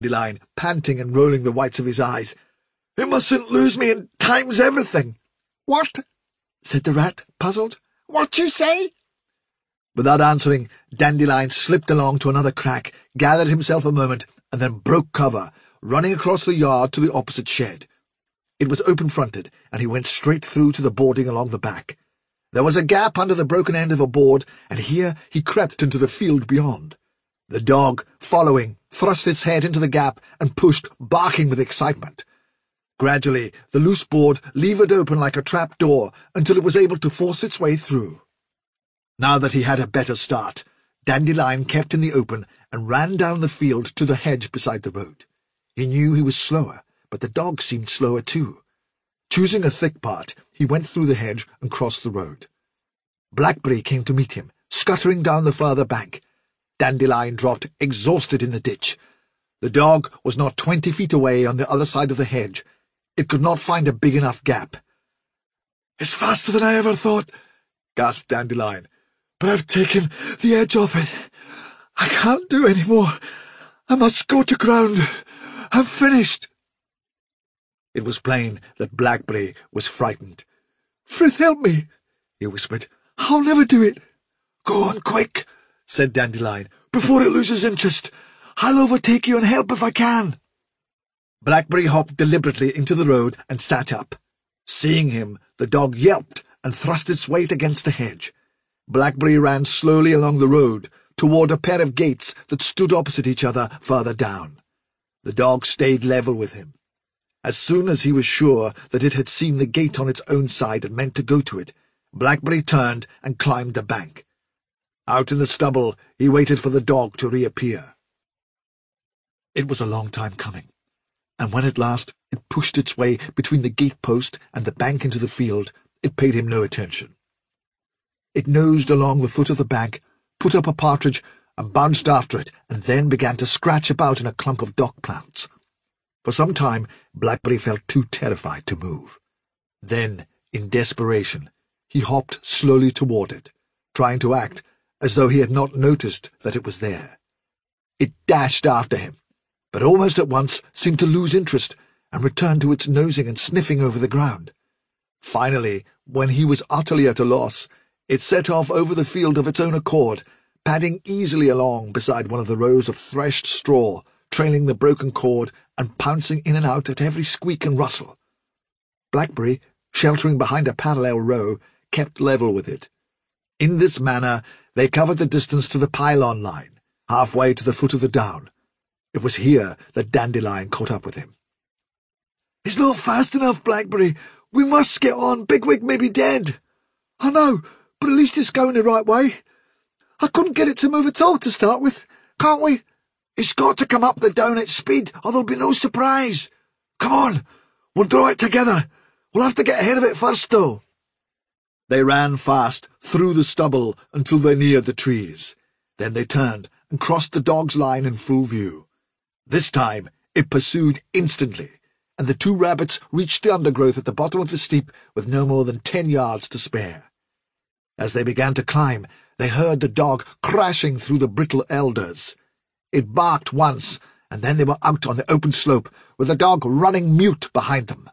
Dandelion, panting and rolling the whites of his eyes. "You mustn't lose me, and time's everything." "What?" said the rat, puzzled. "What you say?" Without answering, Dandelion slipped along to another crack, gathered himself a moment, and then broke cover, running across the yard to the opposite shed. It was open-fronted, and he went straight through to the boarding along the back. There was a gap under the broken end of a board, and here he crept into the field beyond. The dog, following, thrust its head into the gap and pushed, barking with excitement. Gradually, the loose board levered open like a trap-door until it was able to force its way through. Now that he had a better start, Dandelion kept in the open and ran down the field to the hedge beside the road. He knew he was slower, but the dog seemed slower too. Choosing a thick part, he went through the hedge and crossed the road. Blackberry came to meet him, scuttering down the further bank. Dandelion dropped exhausted in the ditch. The dog was not 20 feet away on the other side of the hedge. It could not find a big enough gap. "It's faster than I ever thought," gasped Dandelion. "But I've taken the edge off it. I can't do any more. I must go to ground. I'm finished." It was plain that Blackberry was frightened. "Frith, help me," he whispered. "I'll never do it." "Go on quick," said Dandelion, "before it loses interest. I'll overtake you and help if I can." Blackberry hopped deliberately into the road and sat up. Seeing him, the dog yelped and thrust its weight against the hedge. Blackberry ran slowly along the road, toward a pair of gates that stood opposite each other further down. The dog stayed level with him. As soon as he was sure that it had seen the gate on its own side and meant to go to it, Blackberry turned and climbed the bank. Out in the stubble, he waited for the dog to reappear. It was a long time coming, and when at last it pushed its way between the gate post and the bank into the field, it paid him no attention. It nosed along the foot of the bank, put up a partridge, and bounced after it, and then began to scratch about in a clump of dock plants. For some time, Blackberry felt too terrified to move. Then, in desperation, he hopped slowly toward it, trying to act as though he had not noticed that it was there. It dashed after him, but almost at once seemed to lose interest and return to its nosing and sniffing over the ground. Finally, when he was utterly at a loss, it set off over the field of its own accord, padding easily along beside one of the rows of threshed straw, trailing the broken cord and pouncing in and out at every squeak and rustle. Blackberry, sheltering behind a parallel row, kept level with it. In this manner they covered the distance to the pylon line, halfway to the foot of the down. It was here that Dandelion caught up with him. "It's not fast enough, Blackberry. We must get on. Bigwig may be dead." "I know, but at least it's going the right way. I couldn't get it to move at all to start with. Can't we?" "It's got to come up the down at speed, or there'll be no surprise. Come on, we'll draw it together. We'll have to get ahead of it first, though." They ran fast through the stubble until they neared the trees. Then they turned and crossed the dog's line in full view. This time it pursued instantly, and the two rabbits reached the undergrowth at the bottom of the steep with no more than 10 yards to spare. As they began to climb, they heard the dog crashing through the brittle elders. It barked once, and then they were out on the open slope, with the dog running mute behind them.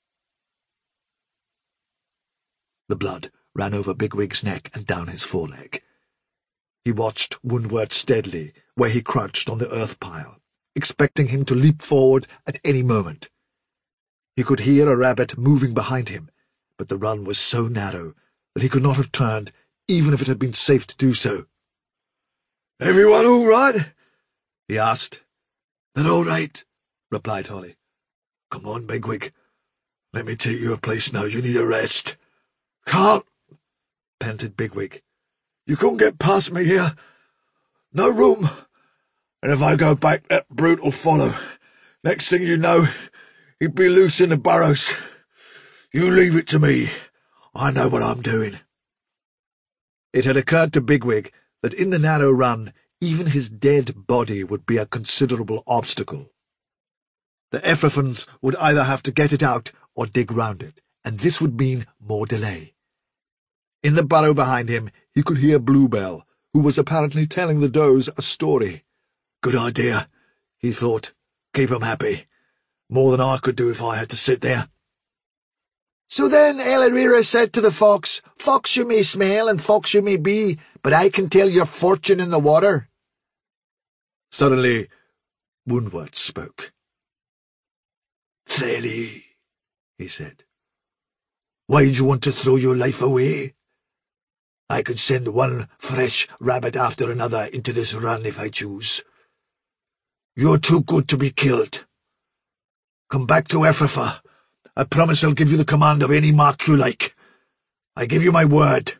The blood ran over Bigwig's neck and down his foreleg. He watched Woundwort steadily, where he crouched on the earth pile, expecting him to leap forward at any moment. He could hear a rabbit moving behind him, but the run was so narrow that he could not have turned, even if it had been safe to do so. "Everyone all right?" he asked. "They're all right," replied Holly. "Come on, Bigwig. Let me take you a place now. You need a rest." "Can't," panted Bigwig. "You couldn't get past me here. No room. And if I go back, that brute will follow. Next thing you know, he'd be loose in the burrows. You leave it to me. I know what I'm doing." It had occurred to Bigwig that in the narrow run, even his dead body would be a considerable obstacle. The Ephraphans would either have to get it out or dig round it, and this would mean more delay. In the burrow behind him, he could hear Bluebell, who was apparently telling the does a story. "Good idea," he thought. Keep 'em happy. More than I could do if I had to sit there." So then El-ahrairah said to the fox, "Fox you may smell and fox you may be, but I can tell your fortune in the water." Suddenly, Woundwort spoke. "Clearly," he said, "why do you want to throw your life away? I could send one fresh rabbit after another into this run if I choose. You're too good to be killed. Come back to Ephrafa. I promise I'll give you the command of any mark you like. I give you my word."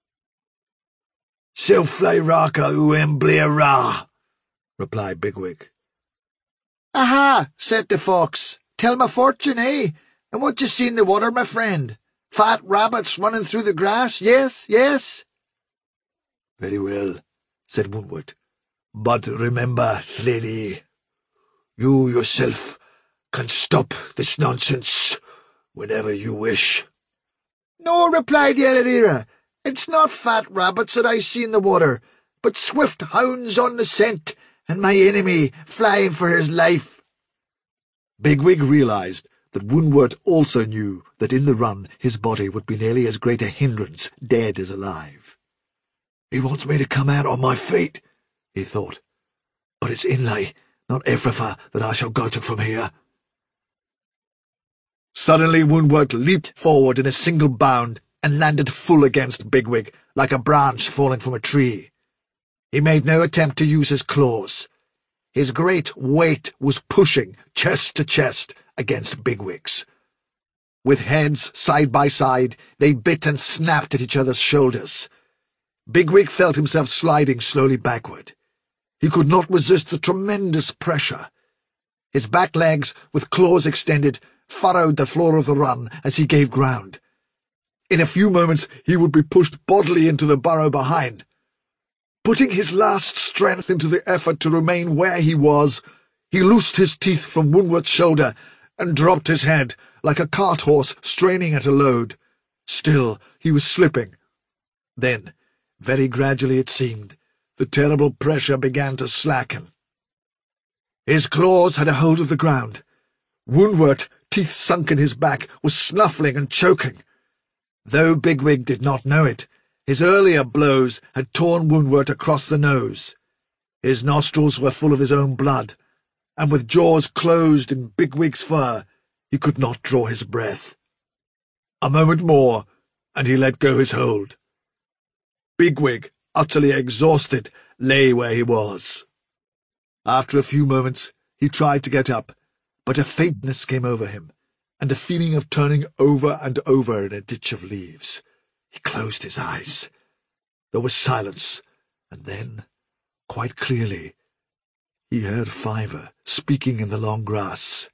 "Self-fly raka uem blair ra," replied Bigwig. "Aha," said the fox. "Tell my fortune, eh? And what you see in the water, my friend? Fat rabbits running through the grass? Yes, yes." "Very well," said Woundwort. "But remember, lady, you yourself can stop this nonsense whenever you wish." "No," replied El-ahrairah. "It's not fat rabbits that I see in the water, but swift hounds on the scent, and my enemy flying for his life." Bigwig realized that Woundwort also knew that in the run his body would be nearly as great a hindrance, dead as alive. "He wants me to come out on my feet," he thought. "But it's Inlay, not Ephrafa, that I shall go to from here." Suddenly Woundwort leaped forward in a single bound and landed full against Bigwig, like a branch falling from a tree. He made no attempt to use his claws. His great weight was pushing, chest to chest, against Bigwig's. With heads side by side, they bit and snapped at each other's shoulders. Bigwig felt himself sliding slowly backward. He could not resist the tremendous pressure. His back legs, with claws extended, furrowed the floor of the run as he gave ground. In a few moments he would be pushed bodily into the burrow behind. Putting his last strength into the effort to remain where he was, he loosed his teeth from Woundwort's shoulder and dropped his head like a cart horse straining at a load. Still he was slipping. Then, very gradually it seemed, the terrible pressure began to slacken. His claws had a hold of the ground. Woundwort, teeth sunk in his back, was snuffling and choking. Though Bigwig did not know it, his earlier blows had torn Woundwort across the nose. His nostrils were full of his own blood, and with jaws closed in Bigwig's fur, he could not draw his breath. A moment more, and he let go his hold. Bigwig, utterly exhausted, lay where he was. After a few moments, he tried to get up, but a faintness came over him, and a feeling of turning over and over in a ditch of leaves. He closed his eyes. There was silence, and then, quite clearly, he heard Fiver speaking in the long grass.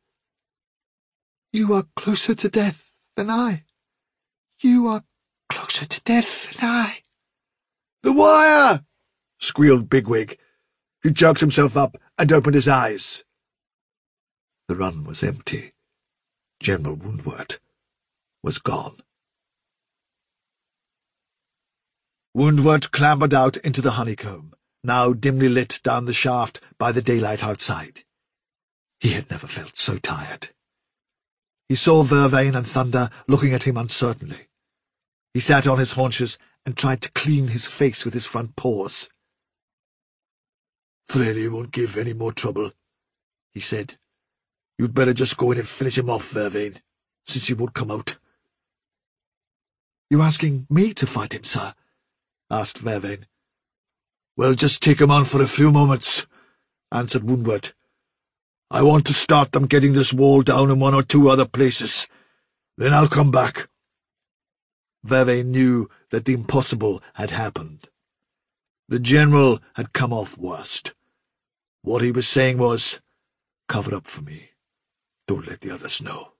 "You are closer to death than I. You are closer to death than I." "The wire!" squealed Bigwig. He jerked himself up and opened his eyes. The run was empty. General Woundwort was gone. Woundwort clambered out into the honeycomb, now dimly lit down the shaft by the daylight outside. He had never felt so tired. He saw Vervain and Thunder looking at him uncertainly. He sat on his haunches and tried to clean his face with his front paws. "Freddie won't give any more trouble," he said. "You'd better just go in and finish him off, Vervain, since he won't come out." "You're asking me to fight him, sir?" asked Vervain. "Well, just take him on for a few moments," answered Woundwort. "I want to start them getting this wall down in one or two other places. Then I'll come back." Vervain knew that the impossible had happened. The general had come off worst. What he was saying was, "Cover up for me. Don't let the others know."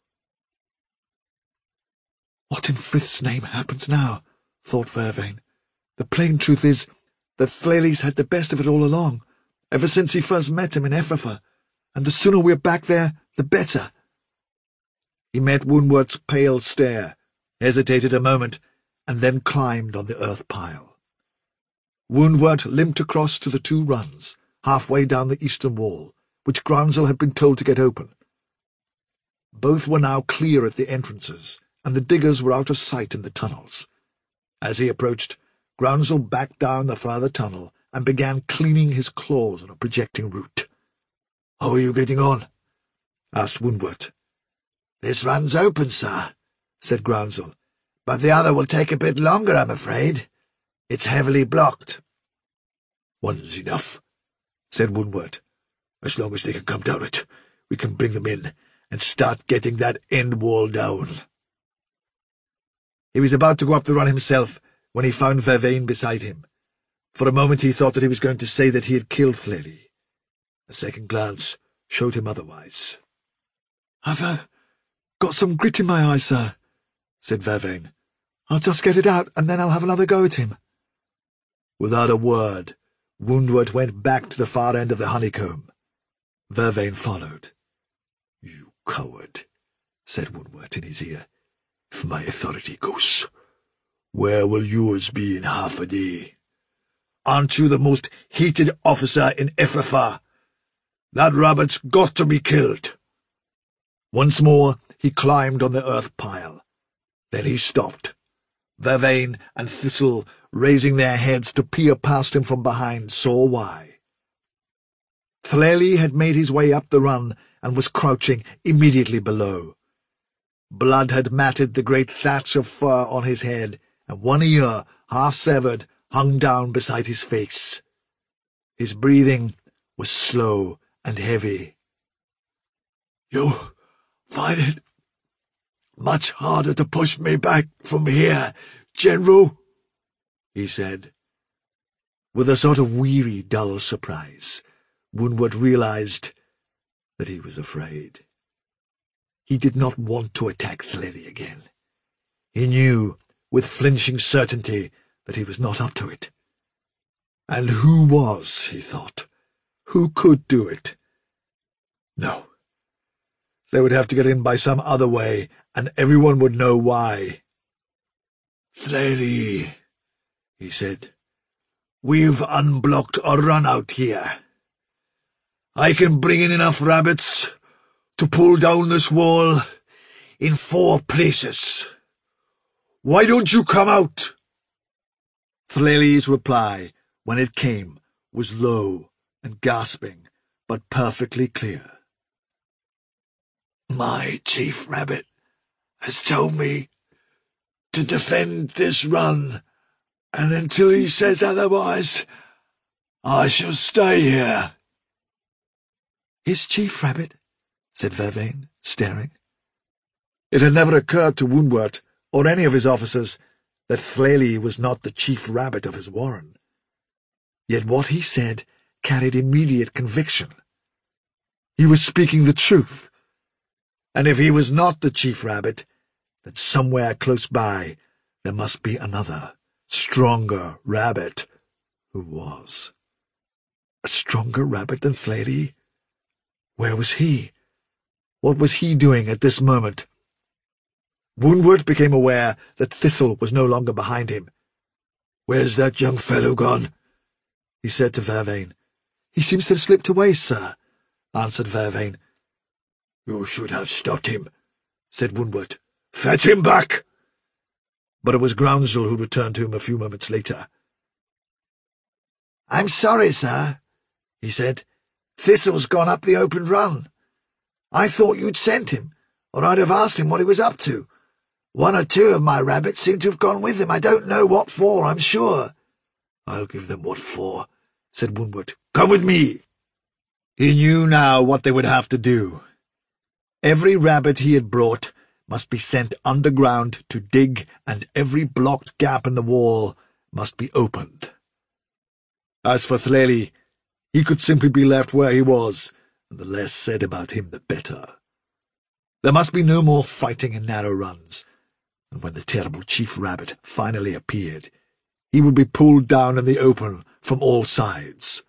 "What in Frith's name happens now?" thought Vervain. "The plain truth is that Flayley's had the best of it all along, ever since he first met him in Ephrafa, and the sooner we're back there, the better." He met Woundwort's pale stare, hesitated a moment, and then climbed on the earth pile. Woundwort limped across to the two runs, halfway down the eastern wall, which Groundsel had been told to get open. Both were now clear at the entrances, and the diggers were out of sight in the tunnels. As he approached, Groundsel backed down the farther tunnel and began cleaning his claws on a projecting root. "How are you getting on?" asked Woundwort. "This run's open, sir," said Groundsel, "but the other will take a bit longer, I'm afraid. It's heavily blocked." "One's enough," said Woundwort. "As long as they can come down it, we can bring them in and start getting that end wall down." He was about to go up the run himself when he found Vervain beside him. For a moment he thought that he was going to say that he had killed Flaily. A second glance showed him otherwise. "I've got some grit in my eye, sir," said Vervain. "I'll just get it out, and then I'll have another go at him." Without a word, Woundwort went back to the far end of the honeycomb. Vervain followed. "You coward," said Woundwort in his ear. "If my authority goes, where will yours be in half a day? Aren't you the most hated officer in Efrafa? That rabbit's got to be killed." Once more he climbed on the earth pile. Then he stopped. Vervain and Thistle, raising their heads to peer past him from behind, saw why. Flaily had made his way up the run and was crouching immediately below. Blood had matted the great thatch of fur on his head, and one ear, half-severed, hung down beside his face. His breathing was slow and heavy. "You find it much harder to push me back from here, General?" he said. With a sort of weary, dull surprise, Woundwort realized that he was afraid. He did not want to attack Flaily again. He knew, with flinching certainty, that he was not up to it. And who was, he thought? Who could do it? No. They would have to get in by some other way, and everyone would know why. "Flaily," he said, "we've unblocked a run out here. I can bring in enough rabbits to pull down this wall in 4 places. Why don't you come out?" Flaily's reply, when it came, was low and gasping, but perfectly clear. "My chief rabbit has told me to defend this run, and until he says otherwise, I shall stay here." "His chief rabbit?" said Vervain, staring. It had never occurred to Woundwort, or any of his officers, that Flaily was not the chief rabbit of his warren. Yet what he said carried immediate conviction. He was speaking the truth. And if he was not the chief rabbit, then somewhere close by there must be another, stronger rabbit who was. A stronger rabbit than Flaily? Where was he? What was he doing at this moment? Woundwort became aware that Thistle was no longer behind him. "Where's that young fellow gone?" he said to Vervain. "He seems to have slipped away, sir," answered Vervain. "You should have stopped him," said Woundwort. "Fetch him back!" But it was Groundsel who returned to him a few moments later. "I'm sorry, sir," he said. "Thistle's gone up the open run. I thought you'd sent him, or I'd have asked him what he was up to. 1 or 2 of my rabbits seem to have gone with him. I don't know what for, I'm sure." "I'll give them what for," said Woundwort. "Come with me." He knew now what they would have to do. Every rabbit he had brought must be sent underground to dig, and every blocked gap in the wall must be opened. As for Flaily, he could simply be left where he was, and the less said about him the better. There must be no more fighting in narrow runs, and when the terrible chief rabbit finally appeared, he would be pulled down in the open from all sides.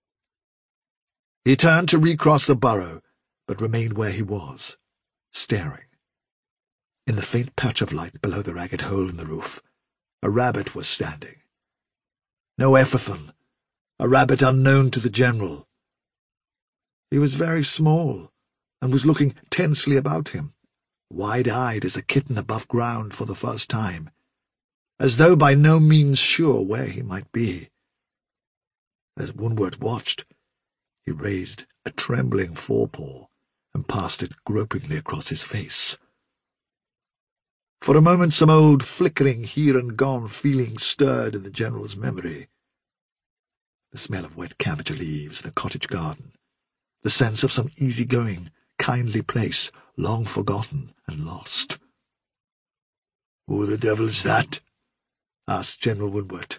He turned to recross the burrow, but remained where he was, staring. In the faint patch of light below the ragged hole in the roof, a rabbit was standing. No Effathan, a rabbit unknown to the general. He was very small, and was looking tensely about him, wide-eyed as a kitten above ground for the first time, as though by no means sure where he might be. As Woundwort watched, he raised a trembling forepaw and passed it gropingly across his face. For a moment some old flickering here-and-gone feeling stirred in the General's memory. The smell of wet cabbage leaves in a cottage garden, the sense of some easy-going, kindly place long forgotten and lost. "Who the devil's that?" asked General Woundwort.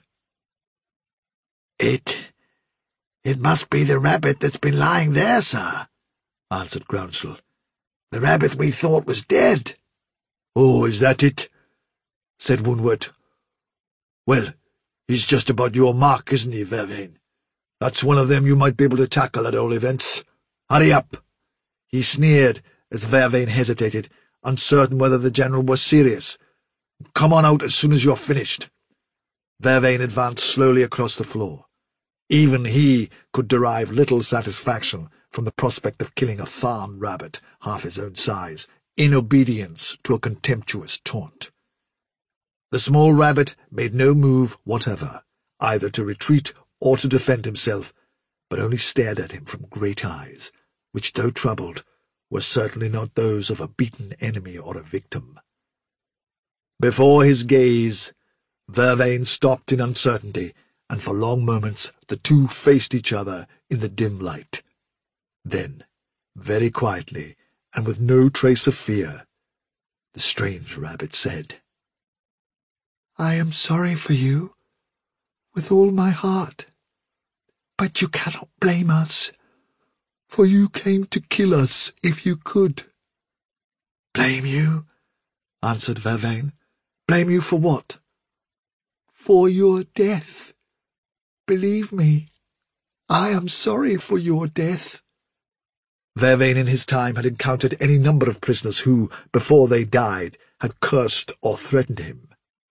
It must be the rabbit that's been lying there, sir," answered Groundsel. "The rabbit we thought was dead." "Oh, is that it?" said Woundwort. "Well, he's just about your mark, isn't he, Vervain? That's one of them you might be able to tackle at all events. Hurry up!" He sneered as Vervain hesitated, uncertain whether the General was serious. "Come on out as soon as you're finished." Vervain advanced slowly across the floor. Even he could derive little satisfaction from the prospect of killing a Tharn rabbit half his own size, in obedience to a contemptuous taunt. The small rabbit made no move whatever, either to retreat or to defend himself, but only stared at him from great eyes, which, though troubled, were certainly not those of a beaten enemy or a victim. Before his gaze, Vervain stopped in uncertainty, and for long moments the two faced each other in the dim light. Then, very quietly, and with no trace of fear, the strange rabbit said, "I am sorry for you, with all my heart, but you cannot blame us, for you came to kill us if you could." "Blame you?" answered Vervain. "Blame you for what?" "For your death. Believe me, I am sorry for your death." Vervain in his time had encountered any number of prisoners who, before they died, had cursed or threatened him.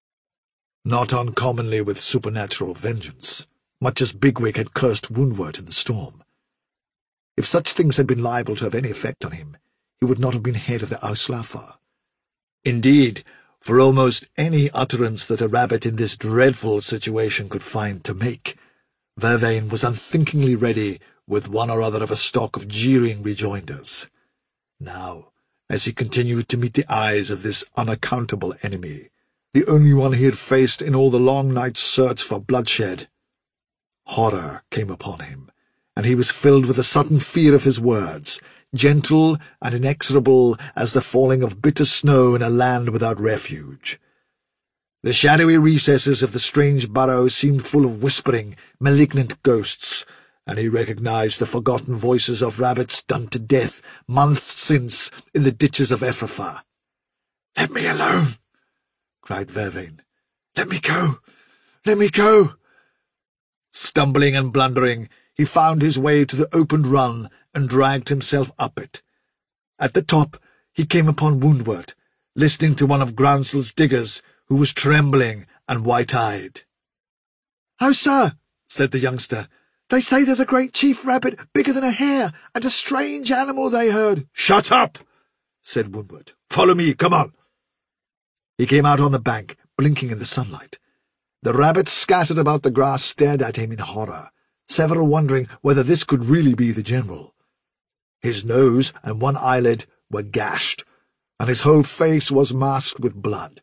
Not uncommonly with supernatural vengeance, much as Bigwig had cursed Woundwort in the storm. If such things had been liable to have any effect on him, he would not have been head of the Auslafar. Indeed, for almost any utterance that a rabbit in this dreadful situation could find to make, Vervain was unthinkingly ready with one or other of a stock of jeering rejoinders. Now, as he continued to meet the eyes of this unaccountable enemy, the only one he had faced in all the long night's search for bloodshed, horror came upon him, and he was filled with a sudden fear of his words, gentle and inexorable as the falling of bitter snow in a land without refuge. The shadowy recesses of the strange burrow seemed full of whispering, malignant ghosts, and he recognized the forgotten voices of rabbits done to death months since in the ditches of Ephrafa. "Let me alone!" cried Vervain. "Let me go! Let me go!" Stumbling and blundering, he found his way to the opened run and dragged himself up it. At the top he came upon Woundwort, listening to one of Groundsel's diggers, who was trembling and white-eyed. "Oh, sir," said the youngster, "they say there's a great chief rabbit bigger than a hare, and a strange animal they heard." "Shut up!" said Woundwort. "Follow me, come on." He came out on the bank, blinking in the sunlight. The rabbits scattered about the grass stared at him in horror, several wondering whether this could really be the General. His nose and one eyelid were gashed, and his whole face was masked with blood.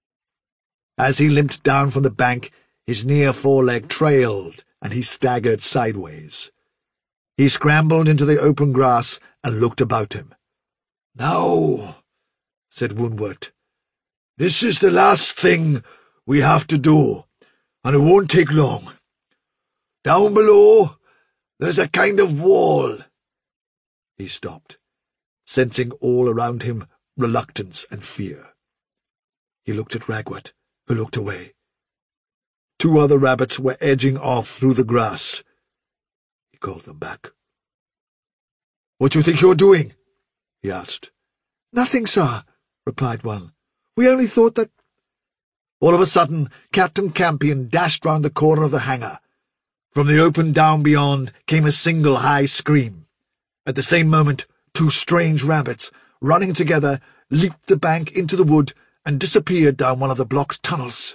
As he limped down from the bank, his near foreleg trailed, and he staggered sideways. He scrambled into the open grass and looked about him. "Now," said Woundwort, "this is the last thing we have to do, and it won't take long. Down below, there's a kind of wall." He stopped, sensing all around him reluctance and fear. He looked at Ragwort, who looked away. Two other rabbits were edging off through the grass. He called them back. "What do you think you're doing?" he asked. "Nothing, sir," replied one. "We only thought that—" All of a sudden, Captain Campion dashed round the corner of the hangar. From the open down beyond came a single high scream. At the same moment, two strange rabbits, running together, leaped the bank into the wood and disappeared down one of the blocked tunnels.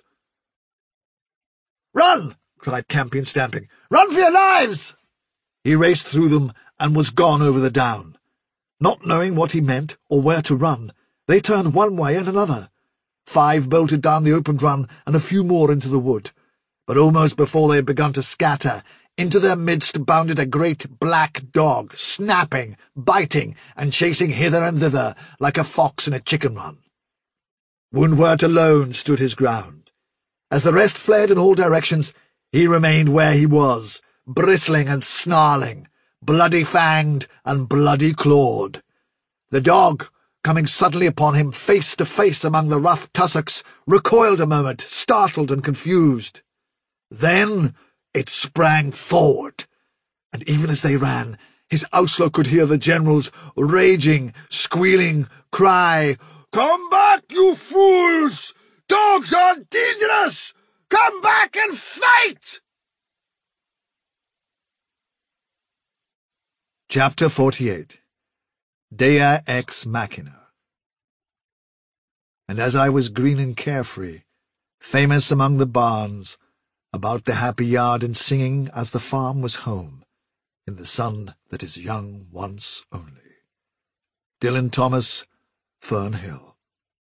"Run!" cried Campion, stamping. "Run for your lives!" He raced through them and was gone over the down. Not knowing what he meant or where to run, they turned one way and another. 5 bolted down the open run and a few more into the wood. But almost before they had begun to scatter, into their midst bounded a great black dog, snapping, biting, and chasing hither and thither like a fox in a chicken run. Woundwort alone stood his ground. As the rest fled in all directions, he remained where he was, bristling and snarling, bloody-fanged and bloody-clawed. The dog, coming suddenly upon him face to face among the rough tussocks, recoiled a moment, startled and confused. Then it sprang forward, and even as they ran, his outlaw could hear the generals raging, squealing, cry, "Come back, you fools! Dogs are dangerous! Come back and fight!" Chapter 48 Dea Ex Machina. And as I was green and carefree, famous among the barns, about the happy yard and singing as the farm was home, in the sun that is young once only. Dylan Thomas, Fernhill.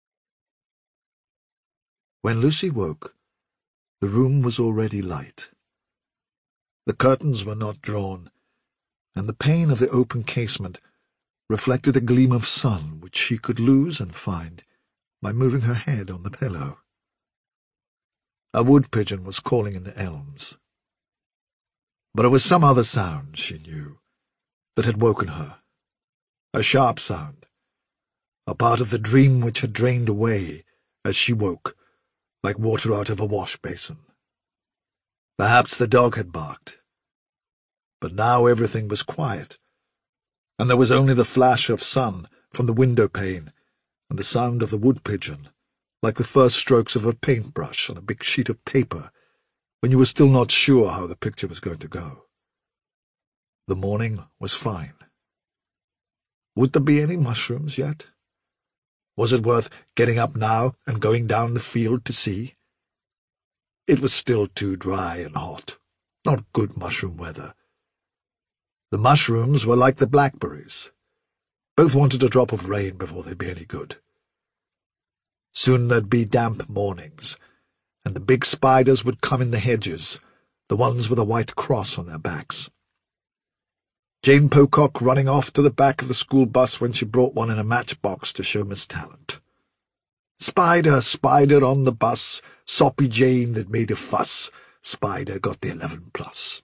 When Lucy woke, the room was already light. The curtains were not drawn, and the pane of the open casement reflected a gleam of sun which she could lose and find by moving her head on the pillow. A wood-pigeon was calling in the elms. But it was some other sound, she knew, that had woken her. A sharp sound, a part of the dream which had drained away as she woke, like water out of a wash-basin. Perhaps the dog had barked. But now everything was quiet, and there was only the flash of sun from the window-pane and the sound of the wood-pigeon, like the first strokes of a paintbrush on a big sheet of paper, when you were still not sure how the picture was going to go. The morning was fine. Would there be any mushrooms yet? Was it worth getting up now and going down the field to see? It was still too dry and hot, not good mushroom weather. The mushrooms were like the blackberries. Both wanted a drop of rain before they'd be any good. Soon there'd be damp mornings, and the big spiders would come in the hedges, the ones with a white cross on their backs. Jane Pocock running off to the back of the school bus when she brought one in a matchbox to show Miss Talent. Spider, spider on the bus, soppy Jane that made a fuss, Spider got the 11+.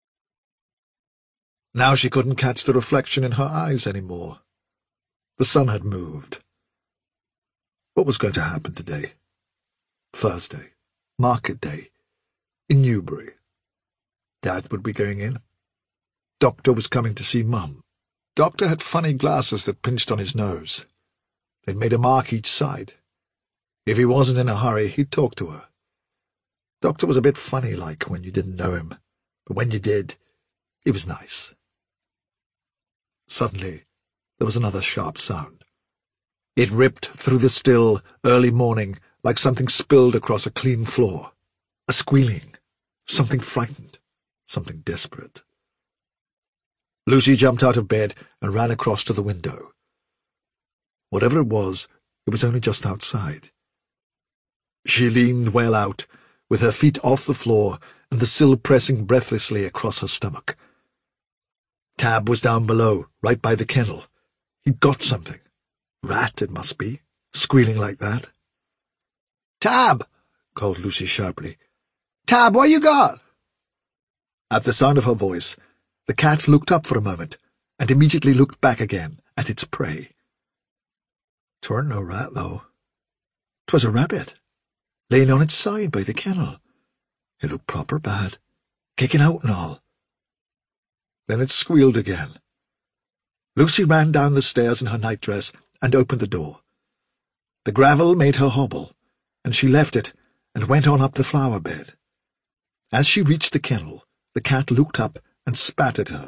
Now she couldn't catch the reflection in her eyes any more. The sun had moved. What was going to happen today? Thursday, market day, in Newbury. Dad would be going in. Doctor was coming to see Mum. Doctor had funny glasses that pinched on his nose. They'd made a mark each side. If he wasn't in a hurry, he'd talk to her. Doctor was a bit funny-like when you didn't know him, but when you did, he was nice. Suddenly, there was another sharp sound. It ripped through the still, early morning like something spilled across a clean floor. A squealing. Something frightened. Something desperate. Lucy jumped out of bed and ran across to the window. Whatever it was only just outside. She leaned well out, with her feet off the floor and the sill pressing breathlessly across her stomach. Tab was down below, right by the kennel. He'd got something. Rat, it must be, squealing like that. "Tab!" called Lucy sharply. "Tab, what you got?" At the sound of her voice, the cat looked up for a moment, and immediately looked back again at its prey. 'Tweren't no rat, though. 'Twas a rabbit, laying on its side by the kennel. It looked proper bad, kicking out and all. Then it squealed again. Lucy ran down the stairs in her nightdress and opened the door. The gravel made her hobble, and she left it and went on up the flower bed. As she reached the kennel, the cat looked up and spat at her,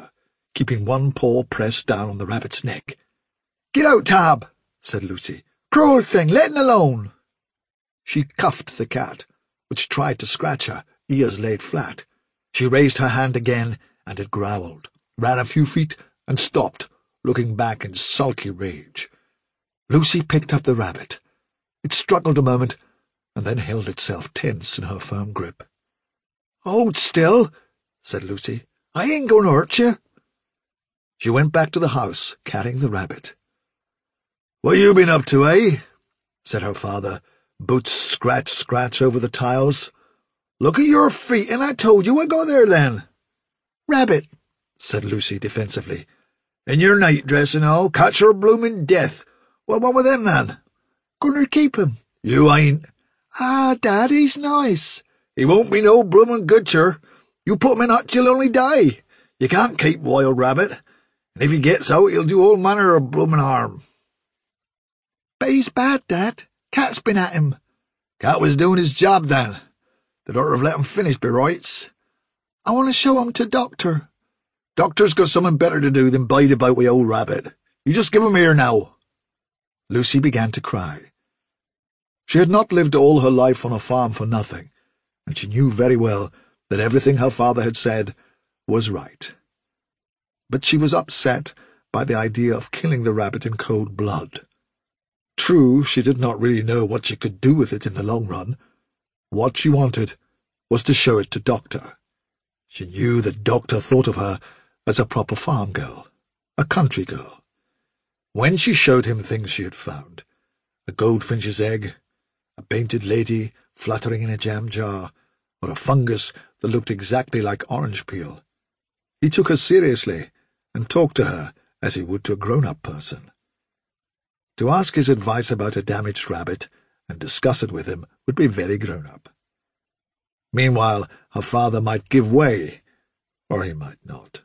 keeping one paw pressed down on the rabbit's neck. "Get out, Tab," said Lucy. "Cruel thing, let it alone." She cuffed the cat, which tried to scratch her, ears laid flat. She raised her hand again, and it growled, ran a few feet, and stopped, looking back in sulky rage. Lucy picked up the rabbit. It struggled a moment, and then held itself tense in her firm grip. "Hold still," said Lucy. "I ain't going to hurt you." She went back to the house, carrying the rabbit. "What you been up to, eh?" said her father. Boots scratch over the tiles. "Look at your feet, and I told you what got there then." "Rabbit," said Lucy defensively. "In your night-dress and all, catch your bloomin' death. What one with them, then?" "Gonna keep him." "You ain't." "Ah, Dad, he's nice." "He won't be no bloomin' good, sir. You put him in hut, you'll only die. You can't keep wild rabbit, and if he gets out, he'll do all manner of bloomin' harm." "But he's bad, Dad. Cat's been at him." "Cat was doing his job, then. They'd ought to have let him finish by rights." "I want to show him to Doctor." "Doctor's got something better to do than bite about with old rabbit. You just give him here now." Lucy began to cry. She had not lived all her life on a farm for nothing, and she knew very well that everything her father had said was right. But she was upset by the idea of killing the rabbit in cold blood. True, she did not really know what she could do with it in the long run. What she wanted was to show it to Doctor. She knew that Doctor thought of her as a proper farm girl, a country girl. When she showed him things she had found, a goldfinch's egg, a painted lady fluttering in a jam jar, or a fungus that looked exactly like orange peel, he took her seriously and talked to her as he would to a grown-up person. To ask his advice about a damaged rabbit and discuss it with him would be very grown-up. Meanwhile, her father might give way, or he might not.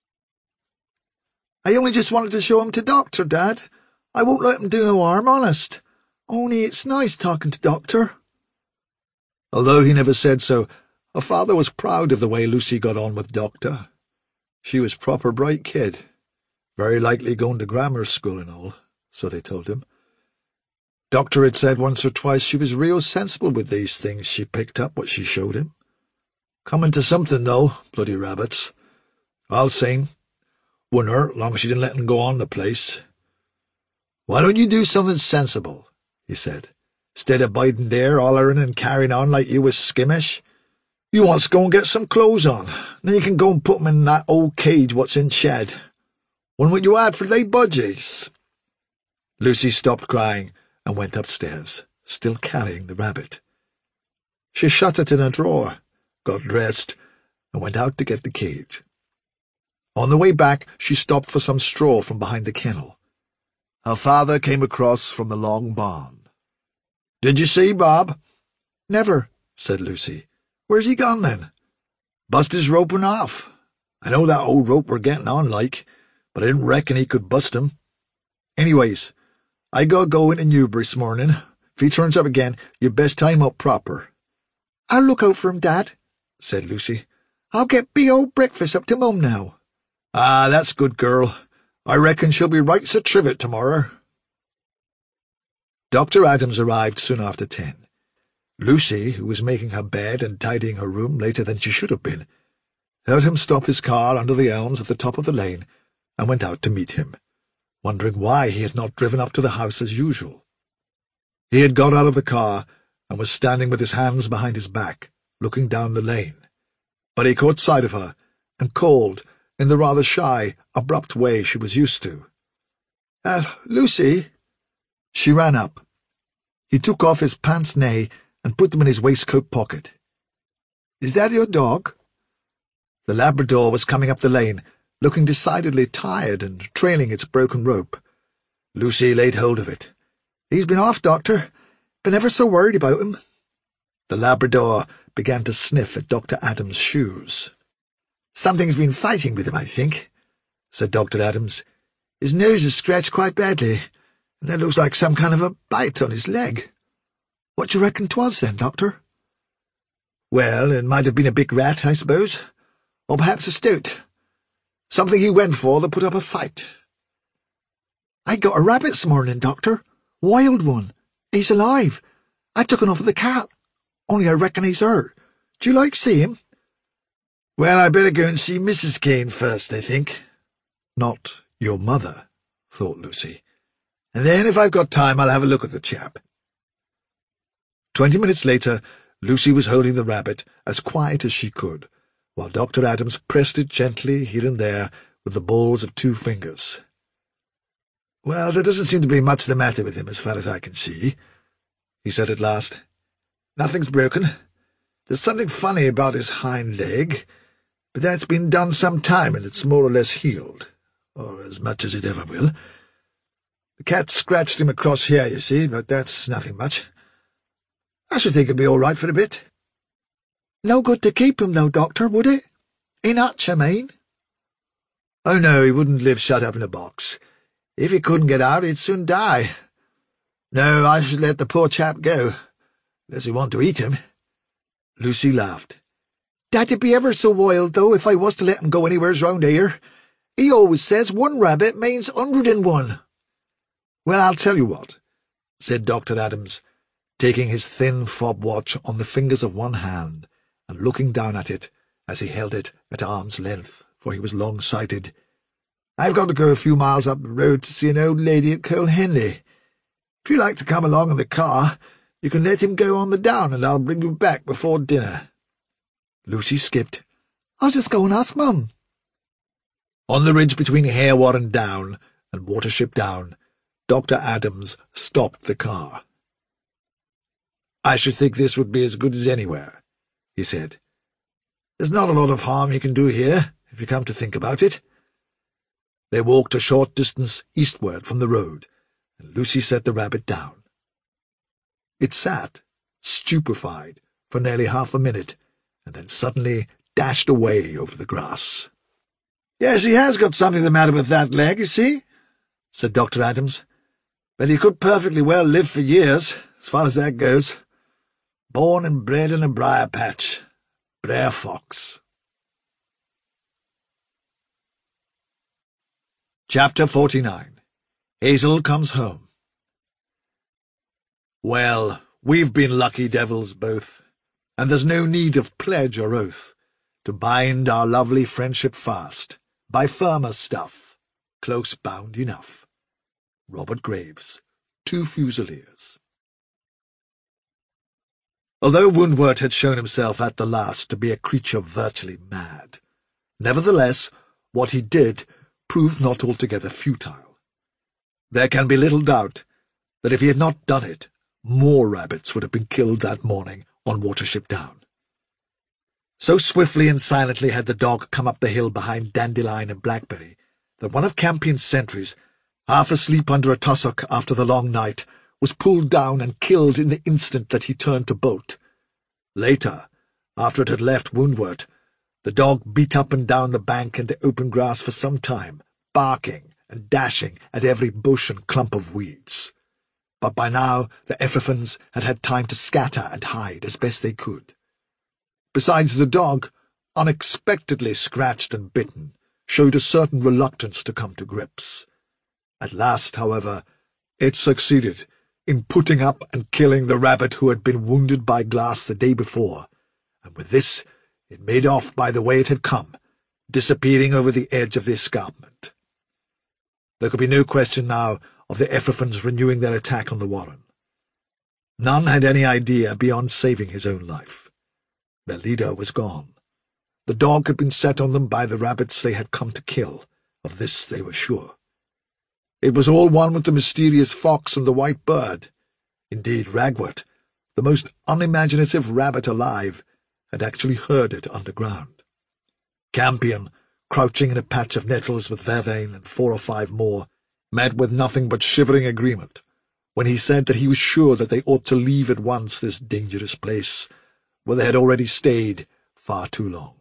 "I only just wanted to show him to Doctor, Dad. I won't let him do no harm, honest. Only it's nice talking to Doctor." Although he never said so, her father was proud of the way Lucy got on with Doctor. She was proper bright kid, very likely going to grammar school and all, so they told him. Doctor had said once or twice she was real sensible with these things she picked up what she showed him. Coming to something, though, bloody rabbits. I'll sing. Wouldn't hurt, long as she didn't let him go on the place. "Why don't you do something sensible?" he said. "'Stead of biding there, hollering and carrying on like you was skimmish. You want to go and get some clothes on, then you can go and put 'em in that old cage what's in shed. When would you add for they budgies?" Lucy stopped crying and went upstairs, still carrying the rabbit. She shut it in a drawer, got dressed, and went out to get the cage. On the way back, she stopped for some straw from behind the kennel. Her father came across from the long barn. "Did you see Bob?" "Never," said Lucy. "Where's he gone, then?" "Bust his roping off. I know that old rope we're getting on like, but I didn't reckon he could bust him. Anyways, I gotta go into Newbury's morning. If he turns up again, you'd best tie him up proper." "I'll look out for him, Dad," said Lucy. "I'll get big old breakfast up to Mum now." "Ah, that's good, girl. I reckon she'll be right so trivet tomorrow." Dr. Adams arrived soon after 10. Lucy, who was making her bed and tidying her room later than she should have been, heard him stop his car under the elms at the top of the lane and went out to meet him, wondering why he had not driven up to the house as usual. He had got out of the car and was standing with his hands behind his back, looking down the lane. But he caught sight of her and called in the rather shy, abrupt way she was used to. "Lucy?" She ran up. He took off his pince-nez and put them in his waistcoat pocket. "Is that your dog?" The Labrador was coming up the lane, looking decidedly tired and trailing its broken rope. Lucy laid hold of it. "He's been off, Doctor. Been ever so worried about him." The Labrador began to sniff at Dr. Adams' shoes. "Something's been fighting with him, I think," said Dr. Adams. "His nose is scratched quite badly, and there looks like some kind of a bite on his leg." "What do you reckon 'twas, then, Doctor?" "Well, it might have been a big rat, I suppose, or perhaps a stoat. Something he went for that put up a fight. "I got a rabbit this morning, Doctor. Wild one. He's alive. I took him off of the cat. Only I reckon he's hurt. Do you like see him?" "Well, I better go and see Mrs. Kane first, I think." Not your mother, thought Lucy. "And then, if I've got time, I'll have a look at the chap." 20 minutes later, Lucy was holding the rabbit as quiet as she could, while Dr. Adams pressed it gently here and there with the balls of 2 fingers. "Well, there doesn't seem to be much the matter with him as far as I can see," he said at last. "Nothing's broken. There's something funny about his hind leg, but that's been done some time and it's more or less healed, or as much as it ever will. The cat scratched him across here, you see, but that's nothing much. I should think it'd be all right for a bit." "No good to keep him, though, Doctor, would it? In hutch, I mean?" "Oh, no, he wouldn't live shut up in a box. If he couldn't get out, he'd soon die. No, I should let the poor chap go, unless you want to eat him." Lucy laughed. "Dad'd be ever so wild, though, if I was to let him go anywheres round here. He always says 1 rabbit means 101. "Well, I'll tell you what," said Dr. Adams, taking his thin fob watch on the fingers of one hand and looking down at it as he held it at arm's length, for he was long-sighted. "I've got to go a few miles up the road to see an old lady at Colhenley. If you like to come along in the car, you can let him go on the down, and I'll bring you back before dinner." Lucy skipped. "I'll just go and ask Mum." On the ridge between Harewarren Down and Watership Down, Dr. Adams stopped the car. "I should think this would be as good as anywhere," he said. "There's not a lot of harm you can do here, if you come to think about it." They walked a short distance eastward from the road, and Lucy set the rabbit down. It sat, stupefied, for nearly half a minute, and then suddenly dashed away over the grass. "Yes, he has got something the matter with that leg, you see," said Dr. Adams. "But he could perfectly well live for years, as far as that goes. Born and bred in a briar patch. Brer Fox." Chapter 49. Hazel Comes Home. "Well, we've been lucky devils both, and there's no need of pledge or oath to bind our lovely friendship fast by firmer stuff, close bound enough." Robert Graves, 2 Fusiliers. Although Woundwort had shown himself at the last to be a creature virtually mad, nevertheless, what he did proved not altogether futile. There can be little doubt that if he had not done it, more rabbits would have been killed that morning on Watership Down. So swiftly and silently had the dog come up the hill behind Dandelion and Blackberry that one of Campion's sentries, half asleep under a tussock after the long night, was pulled down and killed in the instant that he turned to bolt. Later, after it had left Woundwort, the dog beat up and down the bank and the open grass for some time, barking and dashing at every bush and clump of weeds. But by now the Ephraphans had had time to scatter and hide as best they could. Besides, the dog, unexpectedly scratched and bitten, showed a certain reluctance to come to grips. At last, however, it succeeded in putting up and killing the rabbit who had been wounded by glass the day before, and with this it made off by the way it had come, disappearing over the edge of the escarpment. There could be no question now of the Ephraphans renewing their attack on the warren. None had any idea beyond saving his own life. Their leader was gone. The dog had been set on them by the rabbits they had come to kill. Of this they were sure. It was all one with the mysterious fox and the white bird. Indeed, Ragwort, the most unimaginative rabbit alive, had actually heard it underground. Campion, crouching in a patch of nettles with Vervain and 4 or 5 more, met with nothing but shivering agreement when he said that he was sure that they ought to leave at once this dangerous place, where they had already stayed far too long.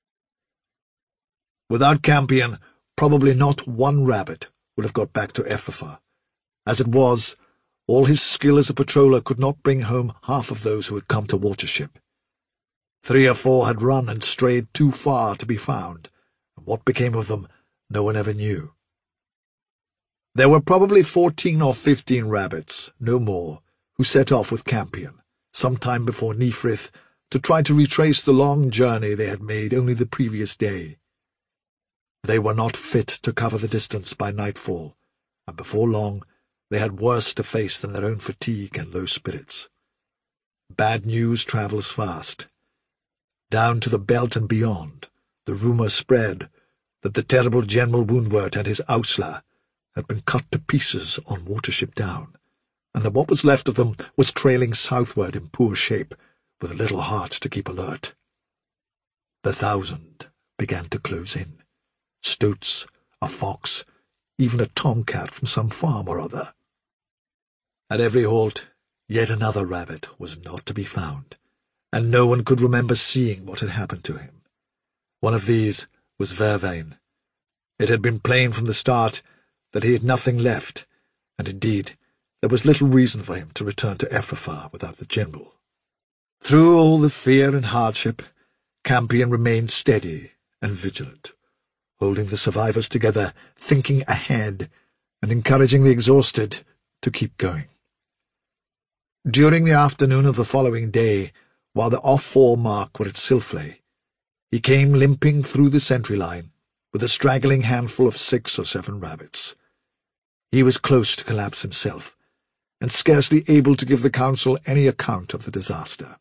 Without Campion, probably not one rabbit would have got back to Ephrata. As it was, all his skill as a patroller could not bring home half of those who had come to Watership. 3 or 4 had run and strayed too far to be found, and what became of them, No one ever knew. There were probably 14 or 15 rabbits, no more, who set off with Campion, some time before Nephryth, to try to retrace the long journey they had made only the previous day. They were not fit to cover the distance by nightfall, and before long they had worse to face than their own fatigue and low spirits. Bad news travels fast. Down to the belt and beyond, the rumour spread that the terrible General Woundwort and his Ausla had been cut to pieces on Watership Down, and that what was left of them was trailing southward in poor shape, with little heart to keep alert. The 1,000 began to close in. Stoats, a fox, even a tomcat from some farm or other. At every halt, yet another rabbit was not to be found, and no one could remember seeing what had happened to him. One of these was Vervain. It had been plain from the start that he had nothing left, and indeed there was little reason for him to return to Ephrafa without the general. Through all the fear and hardship, Campion remained steady and vigilant, holding the survivors together, thinking ahead, and encouraging the exhausted to keep going. During the afternoon of the following day, while the off-4 mark were at Silfley, he came limping through the sentry line with a straggling handful of 6 or 7 rabbits. He was close to collapse himself, and scarcely able to give the council any account of the disaster.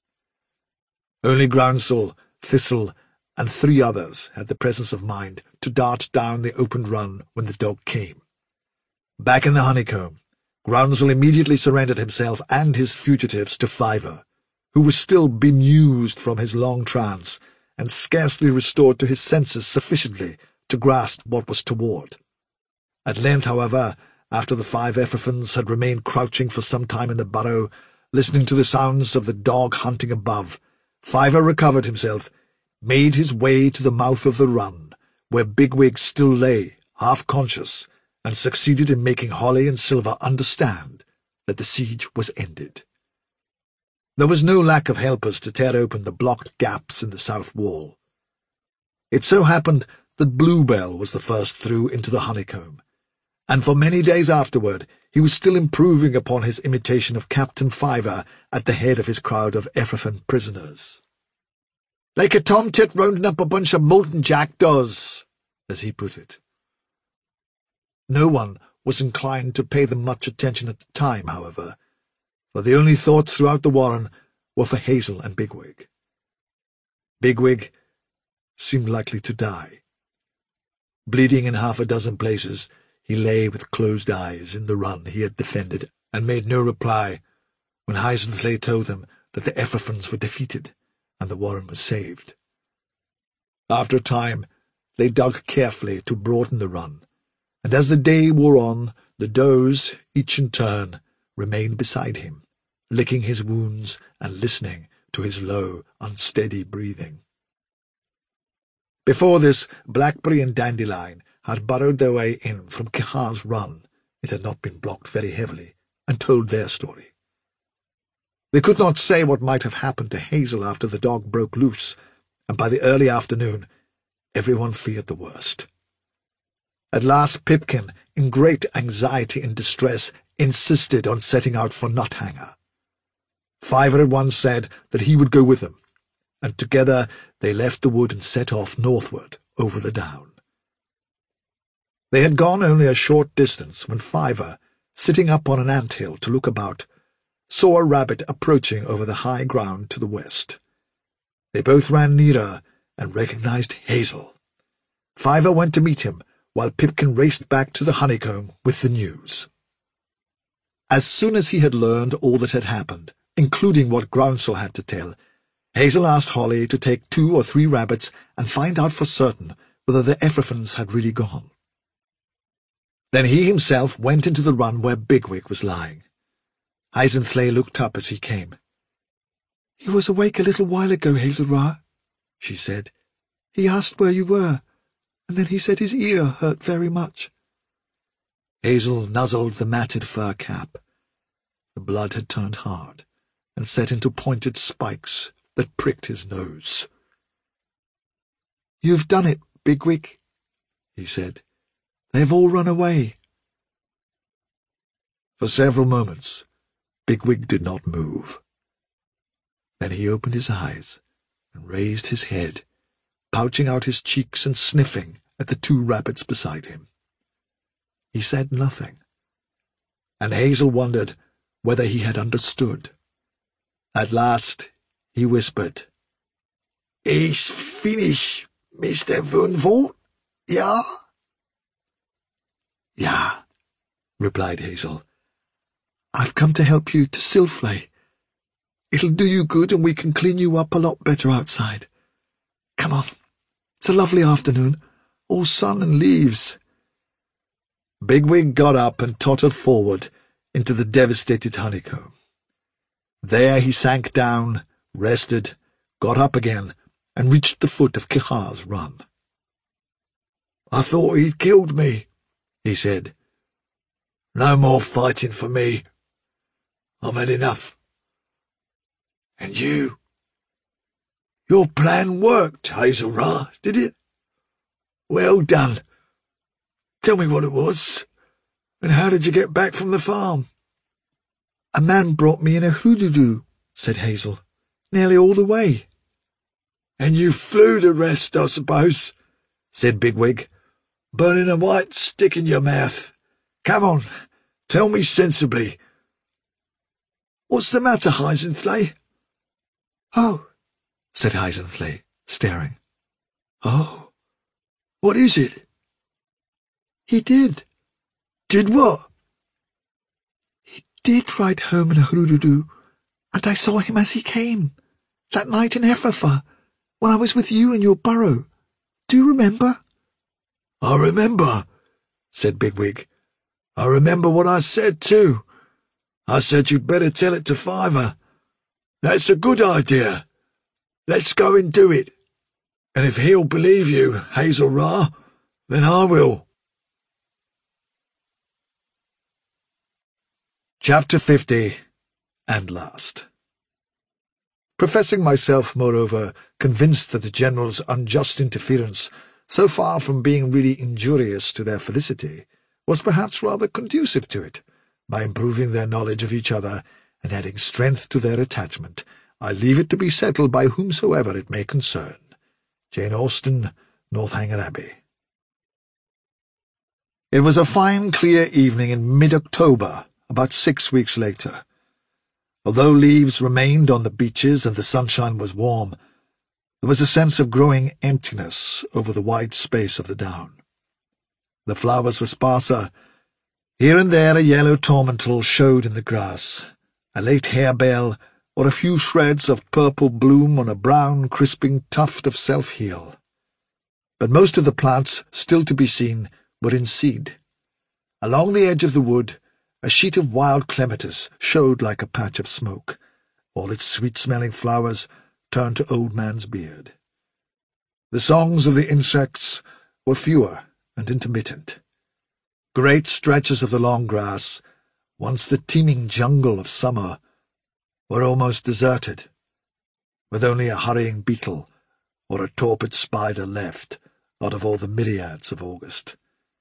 Only Groundsel, Thistle, and 3 others had the presence of mind to dart down the opened run when the dog came. Back in the honeycomb, Groundsel immediately surrendered himself and his fugitives to Fiver, who was still bemused from his long trance and scarcely restored to his senses sufficiently to grasp what was toward. At length, however, after the 5 Ephraphans had remained crouching for some time in the burrow, listening to the sounds of the dog hunting above, Fiver recovered himself, made his way to the mouth of the run, where Bigwig still lay, half-conscious, and succeeded in making Holly and Silver understand that the siege was ended. There was no lack of helpers to tear open the blocked gaps in the south wall. It so happened that Bluebell was the first through into the honeycomb, and for many days afterward he was still improving upon his imitation of Captain Fiver at the head of his crowd of Ephrapham prisoners. "Like a tomtit rounding up a bunch of molten jackdaws," as he put it. No one was inclined to pay them much attention at the time, however, for the only thoughts throughout the warren were for Hazel and Bigwig. Bigwig seemed likely to die. Bleeding in 6 places, he lay with closed eyes in the run he had defended, and made no reply when Hysenflay told him that the Ephraphans were defeated and the warren was saved. After a time, they dug carefully to broaden the run, and as the day wore on, the does, each in turn, remained beside him, licking his wounds and listening to his low, unsteady breathing. Before this, Blackberry and Dandelion had burrowed their way in from Kihar's run. It had not been blocked very heavily, and told their story. They could not say what might have happened to Hazel after the dog broke loose, and by the early afternoon everyone feared the worst. At last Pipkin, in great anxiety and distress, insisted on setting out for Nothanger. Fiver at once said that he would go with them, and together they left the wood and set off northward over the down. They had gone only a short distance when Fiver, sitting up on an ant-hill to look about, saw a rabbit approaching over the high ground to the west. They both ran nearer and recognized Hazel. Fiver went to meet him, while Pipkin raced back to the honeycomb with the news. As soon as he had learned all that had happened, including what Groundsel had to tell, Hazel asked Holly to take 2 or 3 rabbits and find out for certain whether the Ephraphans had really gone. Then he himself went into the run where Bigwig was lying. Hysenflay looked up as he came. "He was awake a little while ago, Hazelra," she said. "He asked where you were, and then he said his ear hurt very much." Hazel nuzzled the matted fur cap. The blood had turned hard, and set into pointed spikes that pricked his nose. "You've done it, Bigwig," he said. "They have all run away." For several moments, Bigwig did not move. Then he opened his eyes and raised his head, pouching out his cheeks and sniffing at the 2 rabbits beside him. He said nothing, and Hazel wondered whether he had understood. At last he whispered, "It's finished, Mr. Vunvoort, ja?" "Ja," replied Hazel. "I've come to help you to Silflay. It'll do you good and we can clean you up a lot better outside. Come on. It's a lovely afternoon, all sun and leaves." Bigwig got up and tottered forward into the devastated honeycomb. There he sank down, rested, got up again, and reached the foot of Kihar's run. "I thought he'd killed me," he said. "No more fighting for me. I've had enough. And you? Your plan worked, Hazel-Ra, did it? Well done. Tell me what it was, and how did you get back from the farm?" "A man brought me in a hoodoo," said Hazel, "nearly all the way." "And you flew the rest, I suppose," said Bigwig, "burning a white stick in your mouth. Come on, tell me sensibly. What's the matter, Heisenflay?" "Oh," said Heisenflay, staring. "Oh, what is it?" "He did." "Did what?" "He did ride home in a hoodoo, and I saw him as he came, that night in Hefferfa, when I was with you in your burrow. Do you remember?" "I remember," said Bigwig. "I remember what I said, too. I said you'd better tell it to Fiver. That's a good idea. Let's go and do it. And if he'll believe you, Hazel-Ra, then I will." Chapter 50, and last. Professing myself, moreover, convinced that the General's unjust interference, so far from being really injurious to their felicity, was perhaps rather conducive to it, by improving their knowledge of each other and adding strength to their attachment, I leave it to be settled by whomsoever it may concern. Jane Austen, Northanger Abbey. It was a fine, clear evening in mid-October, about 6 weeks later. Although leaves remained on the beaches and the sunshine was warm, there was a sense of growing emptiness over the wide space of the down. The flowers were sparser. Here and there a yellow tormental showed in the grass, a late harebell, or a few shreds of purple bloom on a brown, crisping tuft of self-heal. But most of the plants still to be seen were in seed. Along the edge of the wood, a sheet of wild clematis showed like a patch of smoke. All its sweet-smelling flowers turned to old man's beard. The songs of the insects were fewer and intermittent. Great stretches of the long grass, once the teeming jungle of summer, were almost deserted, with only a hurrying beetle or a torpid spider left out of all the myriads of August.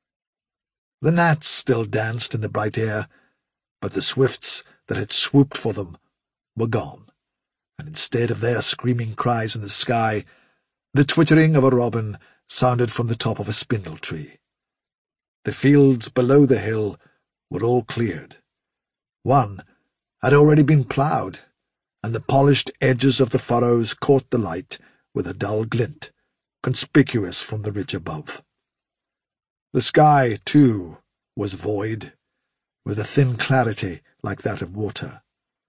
The gnats still danced in the bright air, but the swifts that had swooped for them were gone, and instead of their screaming cries in the sky, the twittering of a robin sounded from the top of a spindle-tree. The fields below the hill were all cleared. One had already been ploughed, and the polished edges of the furrows caught the light with a dull glint, conspicuous from the ridge above. The sky, too, was void, with a thin clarity like that of water.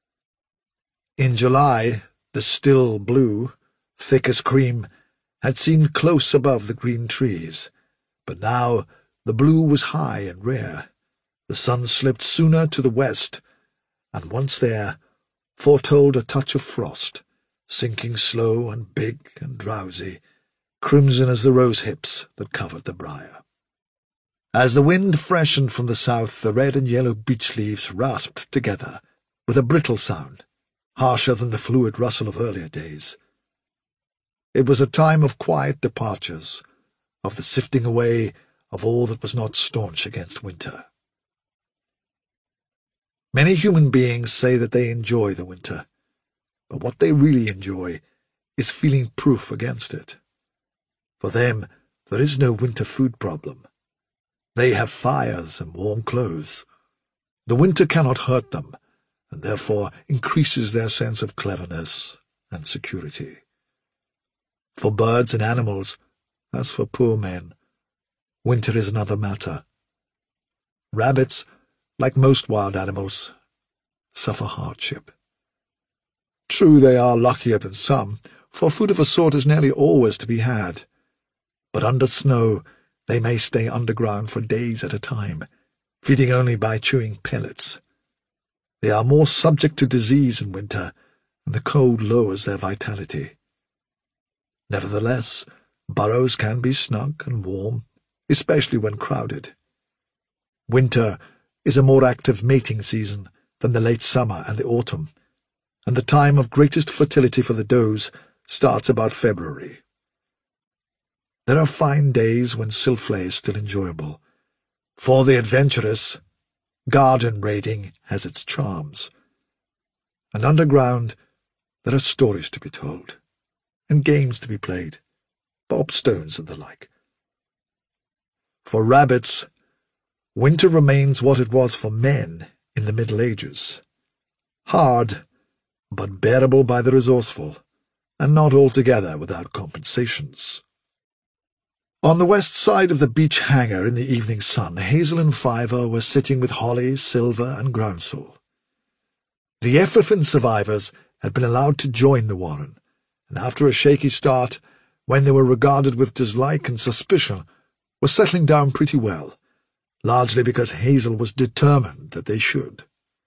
In July, the still blue, thick as cream, had seemed close above the green trees, but now the blue was high and rare. The sun slipped sooner to the west, and once there, foretold a touch of frost, sinking slow and big and drowsy, crimson as the rose-hips that covered the briar. As the wind freshened from the south, the red and yellow beech leaves rasped together, with a brittle sound, harsher than the fluid rustle of earlier days. It was a time of quiet departures, of the sifting away of all that was not staunch against winter. Many human beings say that they enjoy the winter, but what they really enjoy is feeling proof against it. For them, there is no winter food problem. They have fires and warm clothes. The winter cannot hurt them, and therefore increases their sense of cleverness and security. For birds and animals, as for poor men, winter is another matter. Rabbits, like most wild animals, suffer hardship. True, they are luckier than some, for food of a sort is nearly always to be had. But under snow, they may stay underground for days at a time, feeding only by chewing pellets. They are more subject to disease in winter, and the cold lowers their vitality. Nevertheless, burrows can be snug and warm, especially when crowded. Winter is a more active mating season than the late summer and the autumn, and the time of greatest fertility for the does starts about February. There are fine days when silflay is still enjoyable. For the adventurous, garden raiding has its charms. And underground, there are stories to be told, and games to be played, bobstones and the like. For rabbits, winter remains what it was for men in the Middle Ages. Hard, but bearable by the resourceful, and not altogether without compensations. On the west side of the beach hangar in the evening sun, Hazel and Fiver were sitting with Holly, Silver, and Groundsel. The Ephraim survivors had been allowed to join the warren, and after a shaky start, when they were regarded with dislike and suspicion, were settling down pretty well, largely because Hazel was determined that they should.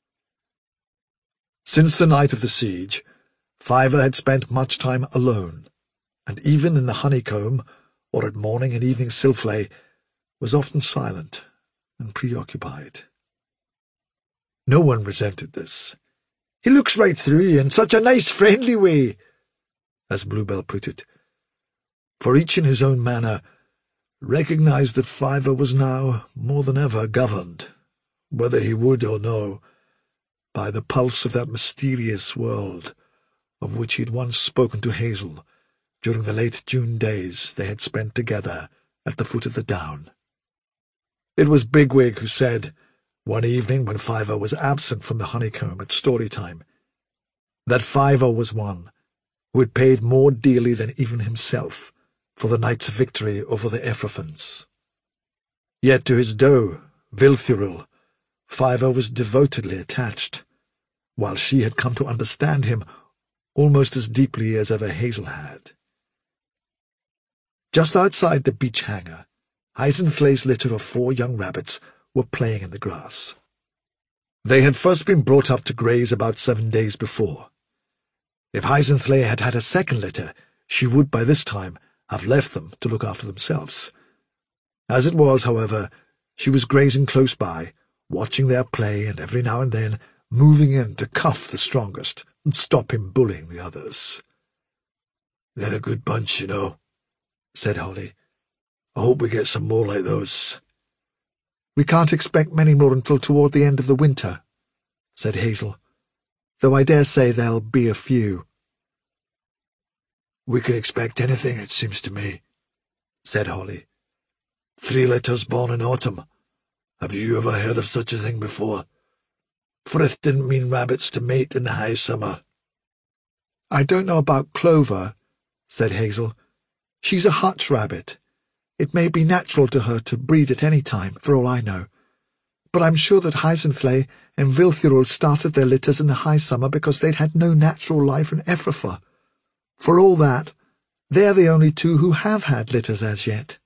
Since the night of the siege, Fiver had spent much time alone, and even in the honeycomb, or at morning and evening silflay, was often silent and preoccupied. No one resented this. "He looks right through you in such a nice, friendly way," as Bluebell put it. For each in his own manner recognized that Fiver was now, more than ever, governed, whether he would or no, by the pulse of that mysterious world of which he had once spoken to Hazel during the late June days they had spent together at the foot of the down. It was Bigwig who said, one evening when Fiver was absent from the honeycomb at story time, that Fiver was one who had paid more dearly than even himself for the night's victory over the Ephraphans. Yet to his doe, Vilthuril, Fiver was devotedly attached, while she had come to understand him almost as deeply as ever Hazel had. Just outside the beach hangar, Heisenflay's litter of 4 young rabbits were playing in the grass. They had first been brought up to graze about 7 days before. If Heisenflay had had a second litter, she would by this time have left them to look after themselves. As it was, however, she was grazing close by, watching their play and every now and then moving in to cuff the strongest and stop him bullying the others. "They're a good bunch, you know," said Holly. "I hope we get some more like those." "We can't expect many more until toward the end of the winter," said Hazel, "though I dare say there'll be a few." "We can expect anything, it seems to me," said Holly. 3 litters born in autumn. Have you ever heard of such a thing before? Frith didn't mean rabbits to mate in the high summer. "I don't know about Clover," said Hazel. "She's a hutch rabbit. It may be natural to her to breed at any time, for all I know. But I'm sure that Heisenflay and Vilthuril started their litters in the high summer because they'd had no natural life in Ephrafa. For all that, they're the only 2 who have had litters as yet."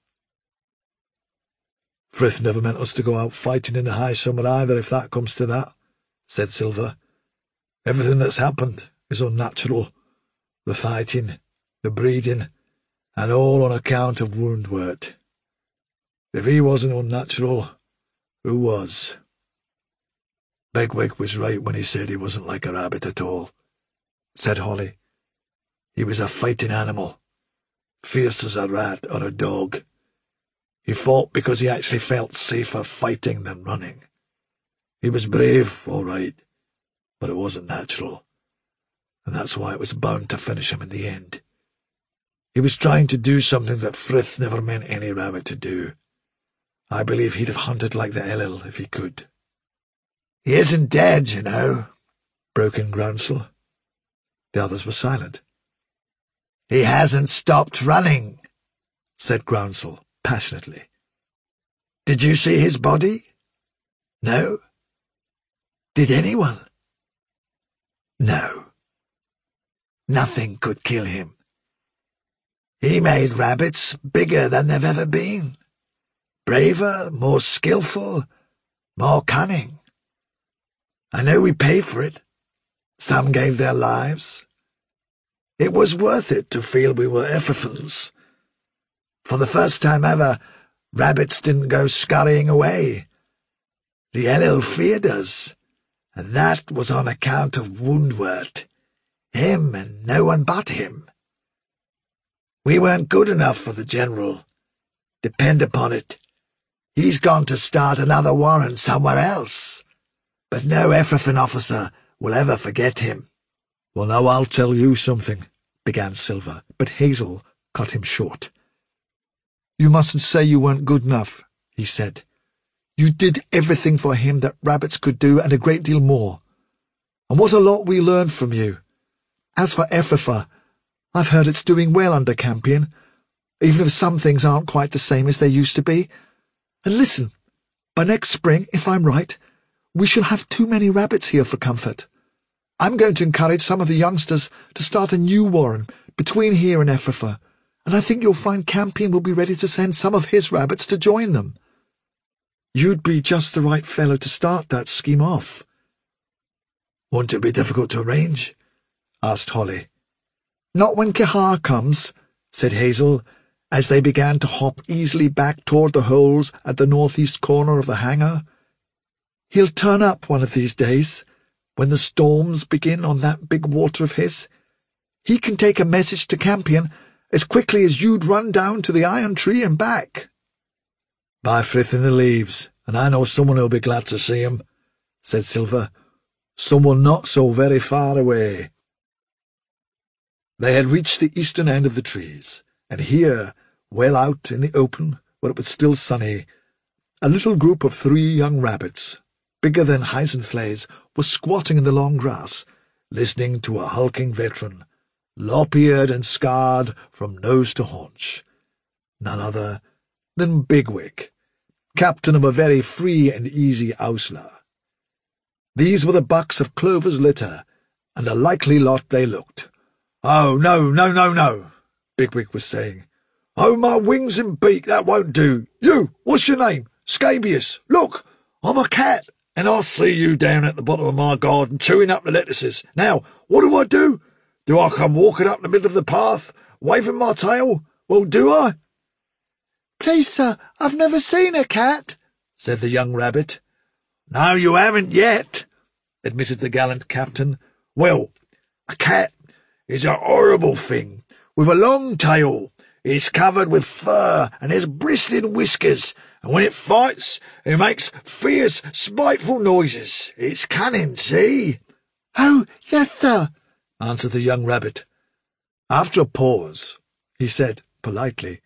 "Frith never meant us to go out fighting in the high summer either, if that comes to that," said Silver. "Everything that's happened is unnatural. The fighting, the breeding, and all on account of Woundwort. If he wasn't unnatural, who was?" "Begwig was right when he said he wasn't like a rabbit at all," said Holly. "He was a fighting animal, fierce as a rat or a dog. He fought because he actually felt safer fighting than running. He was brave, all right, but it wasn't natural, and that's why it was bound to finish him in the end. He was trying to do something that Frith never meant any rabbit to do. I believe he'd have hunted like the Ellil if he could. "He isn't dead, you know," broke in Groundsel. The others were silent. "He hasn't stopped running," said Groundsel passionately. "Did you see his body? No? Did anyone? No. Nothing could kill him. He made rabbits bigger than they've ever been. Braver, more skillful, more cunning. I know we paid for it. Some gave their lives. It was worth it to feel we were Ephrathans. For the first time ever, rabbits didn't go scurrying away. The Ellil feared us, and that was on account of Woundwort. Him and no one but him. We weren't good enough for the General. Depend upon it. He's gone to start another warren somewhere else. But no Ephrathan officer will ever forget him." "Well, now I'll tell you something," began Silver, but Hazel cut him short. "You mustn't say you weren't good enough," he said. "You did everything for him that rabbits could do and a great deal more. And what a lot we learned from you. As for Ephrafa, I've heard it's doing well under Campion, even if some things aren't quite the same as they used to be. And listen, by next spring, if I'm right, we shall have too many rabbits here for comfort. I'm going to encourage some of the youngsters to start a new warren between here and Ephrafa, and I think you'll find Campion will be ready to send some of his rabbits to join them. You'd be just the right fellow to start that scheme off." "Won't it be difficult to arrange?" asked Holly. "Not when Kihar comes," said Hazel, as they began to hop easily back toward the holes at the northeast corner of the hangar. "He'll turn up one of these days, when the storms begin on that big water of his. He can take a message to Campion as quickly as you'd run down to the Iron Tree and back." "By Frith in the Leaves, and I know someone who'll be glad to see him," said Silver. "Someone not so very far away." They had reached the eastern end of the trees, and here, well out in the open, where it was still sunny, a little group of 3 young rabbits, bigger than Heisenflays, was squatting in the long grass, listening to a hulking veteran, lop-eared and scarred from nose to haunch, none other than Bigwig, captain of a very free and easy Ausla. These were the bucks of Clover's litter, and a likely lot they looked. "Oh, no, no, no, no," Bigwig was saying. "Oh, my wings and beak, that won't do. You, what's your name? Scabious. Look, I'm a cat, and I'll see you down at the bottom of my garden chewing up the lettuces. Now, what do? Do I come walking up the middle of the path, waving my tail? Well, do I?" "Please, sir, I've never seen a cat," said the young rabbit. "No, you haven't yet," admitted the gallant captain. "Well, a cat is a horrible thing, with a long tail. It's covered with fur and has bristling whiskers, and when it fights, it makes fierce, spiteful noises. It's cunning, see?" "Oh, yes, sir," answered the young rabbit. After a pause, he said politely,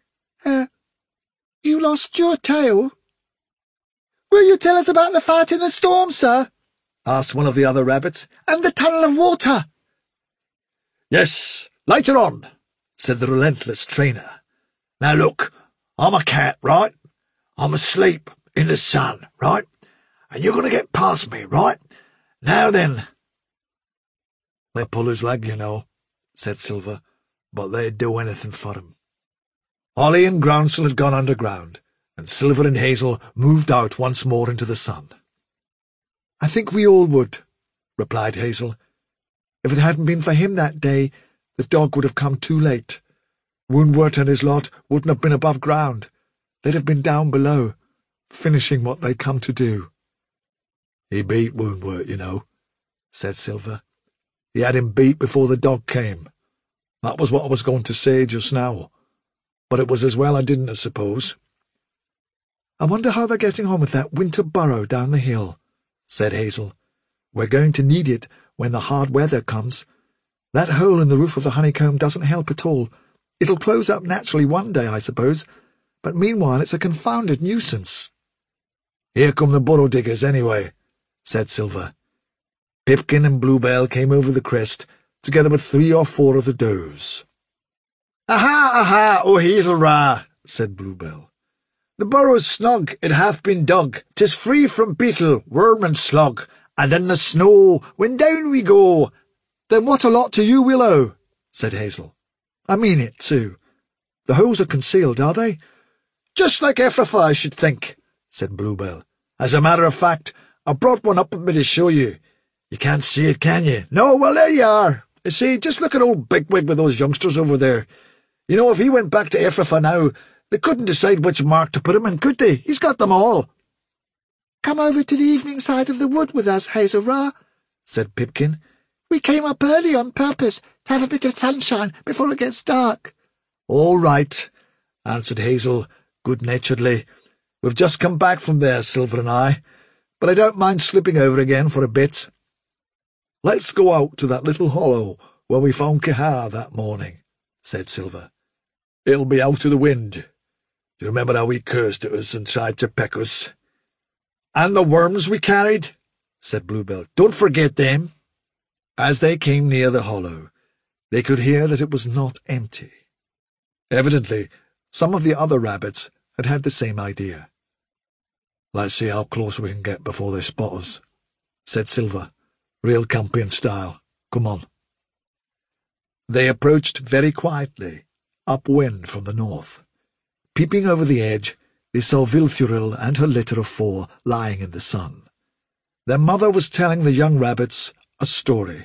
You lost your tail?" "Will you tell us about the fight in the storm, sir?" asked one of the other rabbits. "And the tunnel of water?" "Yes, later on," said the relentless trainer. "Now look, I'm a cat, right? I'm asleep in the sun, right? And you're going to get past me, right? Now then." "They pull his leg, you know," said Silver, "but they'd do anything for him." Holly and Groundsel had gone underground, and Silver and Hazel moved out once more into the sun. "I think we all would," replied Hazel. "If it hadn't been for him that day, the dog would have come too late. Woundwort and his lot wouldn't have been above ground. They'd have been down below, finishing what they'd come to do." "He beat Woundwort, you know," said Silver. "He had him beat before the dog came. That was what I was going to say just now. But it was as well I didn't, I suppose. I wonder how they're getting on with that winter burrow down the hill, said Hazel. We're going to need it when the hard weather comes. That hole in the roof of the honeycomb doesn't help at all. It'll close up naturally one day, I suppose, but meanwhile it's a confounded nuisance. Here come the burrow diggers, anyway, said Silver. Pipkin and Bluebell came over the crest, together with 3 or 4 of the does. Aha, aha, O Hazel Ra, said Bluebell. The burrow's snug, it hath been dug. 'Tis free from beetle, worm and slug, and in the snow, when down we go. Then what a lot to you we'll owe, said Hazel. I mean it, too. The holes are concealed, are they? Just like Ephrathah, I should think, said Bluebell. As a matter of fact, I brought one up with me to show you. You can't see it, can you? No, well, there you are. You see, just look at old Bigwig with those youngsters over there. You know, if he went back to Ephrathah now, they couldn't decide which mark to put him in, could they? He's got them all. Come over to the evening side of the wood with us, Hazel Ra, said Pipkin. We came up early on purpose to have a bit of sunshine before it gets dark. All right, answered Hazel good-naturedly. We've just come back from there, Silver and I, but I don't mind slipping over again for a bit. Let's go out to that little hollow where we found Cahar that morning, said Silver. It'll be out of the wind. Do you remember how he cursed at us and tried to peck us? And the worms we carried, said Bluebell. Don't forget them. As they came near the hollow, they could hear that it was not empty. Evidently, some of the other rabbits had had the same idea. Let's see how close we can get before they spot us, said Silver, real Campion style. Come on. They approached very quietly, upwind from the north. Peeping over the edge, they saw Vilthuril and her litter of 4 lying in the sun. Their mother was telling the young rabbits a story.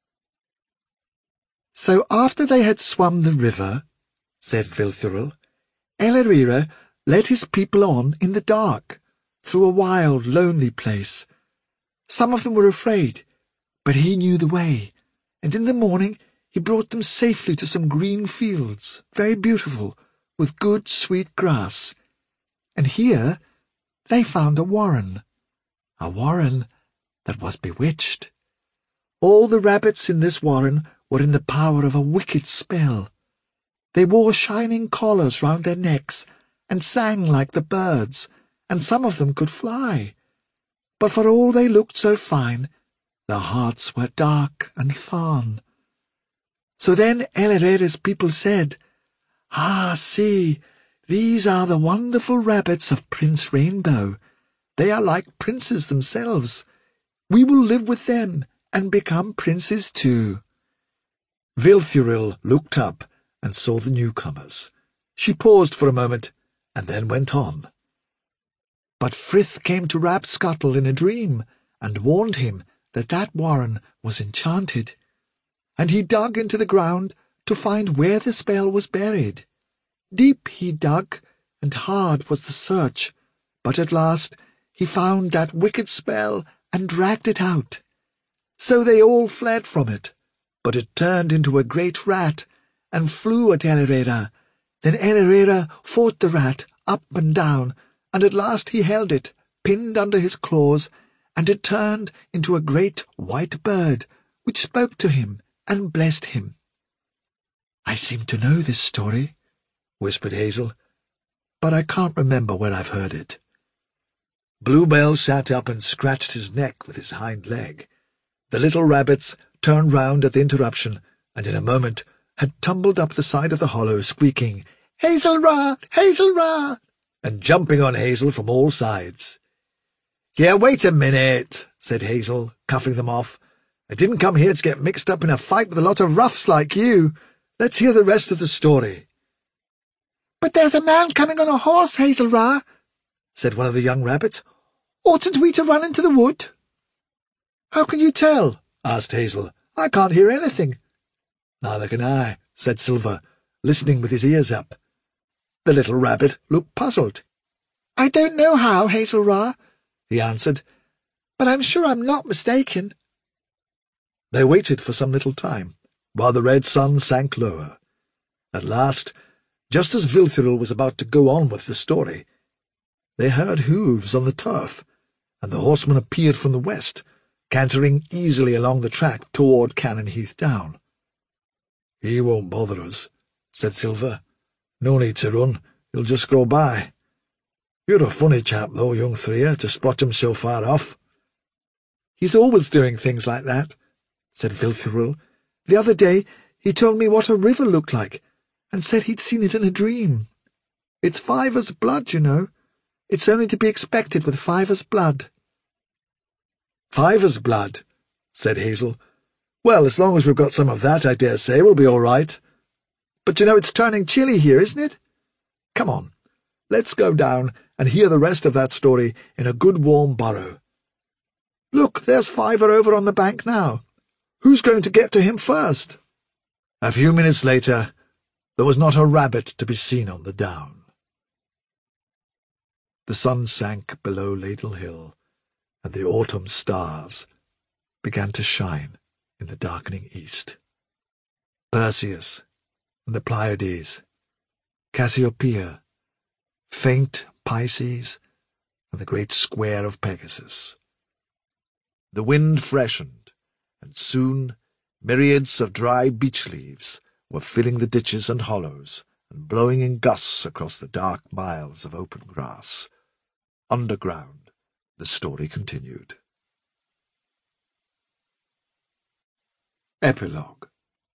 So after they had swum the river, said Vilthuril, Elerira led his people on in the dark, through a wild, lonely place. Some of them were afraid, but he knew the way, and in the morning he brought them safely to some green fields, very beautiful, with good sweet grass. And here they found a warren that was bewitched. All the rabbits in this warren were in the power of a wicked spell. They wore shining collars round their necks, and sang like the birds, and some of them could fly. But for all they looked so fine, their hearts were dark and fond. So then Elerira's people said, Ah, see, these are the wonderful rabbits of Prince Rainbow. They are like princes themselves. We will live with them and become princes too. Vilthuril looked up and saw the newcomers. She paused for a moment and then went on. But Frith came to Rabscuttle in a dream and warned him that that warren was enchanted, and he dug into the ground to find where the spell was buried. Deep he dug, and hard was the search, but at last he found that wicked spell and dragged it out. So they all fled from it, but it turned into a great rat and flew at Elerira. Then Elerira fought the rat up and down, and at last he held it, pinned under his claws, and it turned into a great white bird, which spoke to him and blessed him. I seem to know this story, whispered Hazel, but I can't remember where I've heard it. Bluebell sat up and scratched his neck with his hind leg. The little rabbits turned round at the interruption, and in a moment had tumbled up the side of the hollow, squeaking, Hazel Ra! Hazel Ra! and jumping on Hazel from all sides. Yeah, wait a minute, said Hazel, cuffing them off. I didn't come here to get mixed up in a fight with a lot of roughs like you. Let's hear the rest of the story. But there's a man coming on a horse, Hazel Ra, said one of the young rabbits. Oughtn't we to run into the wood? How can you tell? Asked Hazel. I can't hear anything. Neither can I, said Silver, listening with his ears up. The little rabbit looked puzzled. I don't know how, Hazel Ra, he answered, but I'm sure I'm not mistaken. They waited for some little time, while the red sun sank lower. At last, just as Vilthuril was about to go on with the story, they heard hooves on the turf, and the horseman appeared from the west, cantering easily along the track toward Cannon Heath Down. "He won't bother us," said Silver. "No need to run, he'll just go by. You're a funny chap, though, young Threa, to spot him so far off." "He's always doing things like that," said Vilthirul. "The other day he told me what a river looked like, and said he'd seen it in a dream. It's Fiver's blood, you know. It's only to be expected with Fiver's blood." "Fiver's blood," said Hazel. "Well, as long as we've got some of that, I dare say we'll be all right." "But you know it's turning chilly here, isn't it? Come on, let's go down and hear the rest of that story in a good warm burrow. Look, there's Fiver over on the bank now. Who's going to get to him first?" A few minutes later, there was not a rabbit to be seen on the down. The sun sank below Ladle Hill, and the autumn stars began to shine in the darkening east. Perseus and the Pleiades, Cassiopeia, faint Pisces, and the great square of Pegasus. The wind freshened, and soon myriads of dry beech leaves were filling the ditches and hollows and blowing in gusts across the dark miles of open grass. Underground, the story continued. Epilogue.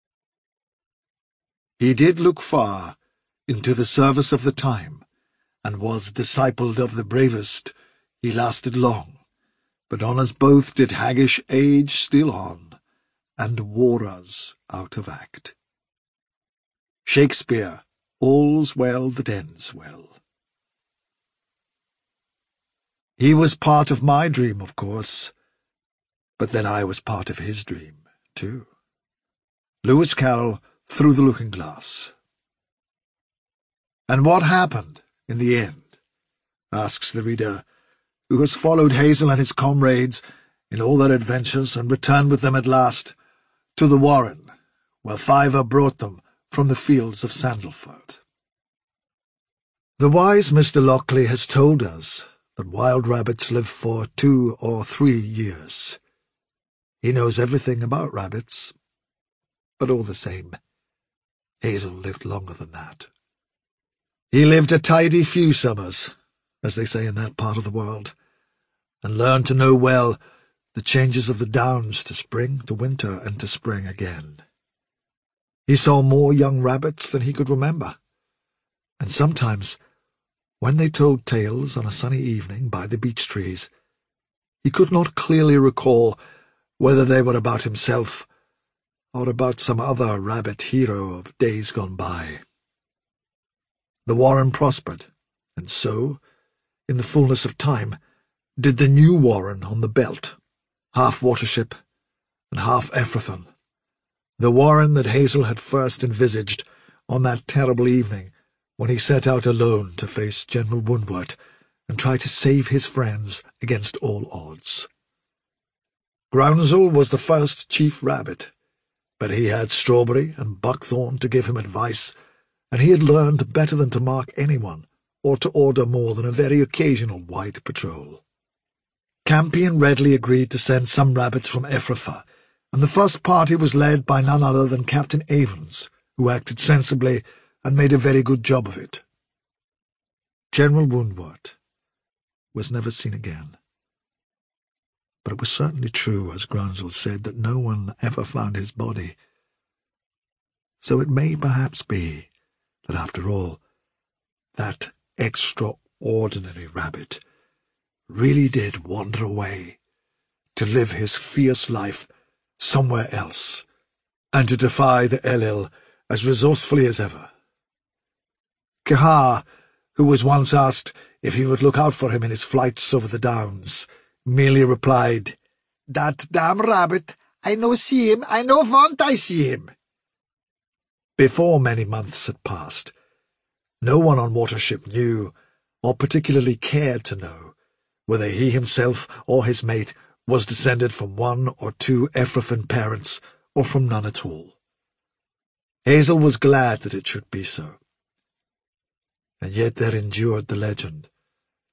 He did look far into the service of the time, and was discipled of the bravest. He lasted long, but on us both did haggish age steal on, and wore us out of act. Shakespeare, All's Well That Ends Well. He was part of my dream, of course, but then I was part of his dream, too. Lewis Carroll, Through the Looking-Glass. And what happened in the end? Asks the reader, who has followed Hazel and his comrades in all their adventures and returned with them at last to the warren, where Fiver brought them from the fields of Sandalford. The wise Mr. Lockley has told us that wild rabbits live for 2 or 3 years. He knows everything about rabbits, but all the same, Hazel lived longer than that. He lived a tidy few summers, as they say in that part of the world, and learned to know well the changes of the downs to spring, to winter, and to spring again. He saw more young rabbits than he could remember, and sometimes, when they told tales on a sunny evening by the beech trees, he could not clearly recall whether they were about himself or about some other rabbit hero of days gone by. The warren prospered, and so, in the fullness of time, did the new warren on the Belt, half Watership and half Ephrathon, the warren that Hazel had first envisaged on that terrible evening when he set out alone to face General Woundwort and try to save his friends against all odds. Groundsel was the first chief rabbit, but he had Strawberry and Buckthorn to give him advice, and he had learned better than to mark anyone or to order more than a very occasional white patrol. Campion readily agreed to send some rabbits from Ephrathah, and the first party was led by none other than Captain Avens, who acted sensibly and made a very good job of it. General Woundwort was never seen again, but it was certainly true, as Groundsel said, that no one ever found his body. So it may perhaps be that, after all, that extraordinary rabbit really did wander away to live his fierce life somewhere else, and to defy the Elil as resourcefully as ever. Kehar, who was once asked if he would look out for him in his flights over the downs, merely replied, "That damn rabbit, I no see him, I no want I see him." Before many months had passed, no one on Watership knew, or particularly cared to know, whether he himself or his mate was descended from 1 or 2 Ephrathan parents, or from none at all. Hazel was glad that it should be so. And yet there endured the legend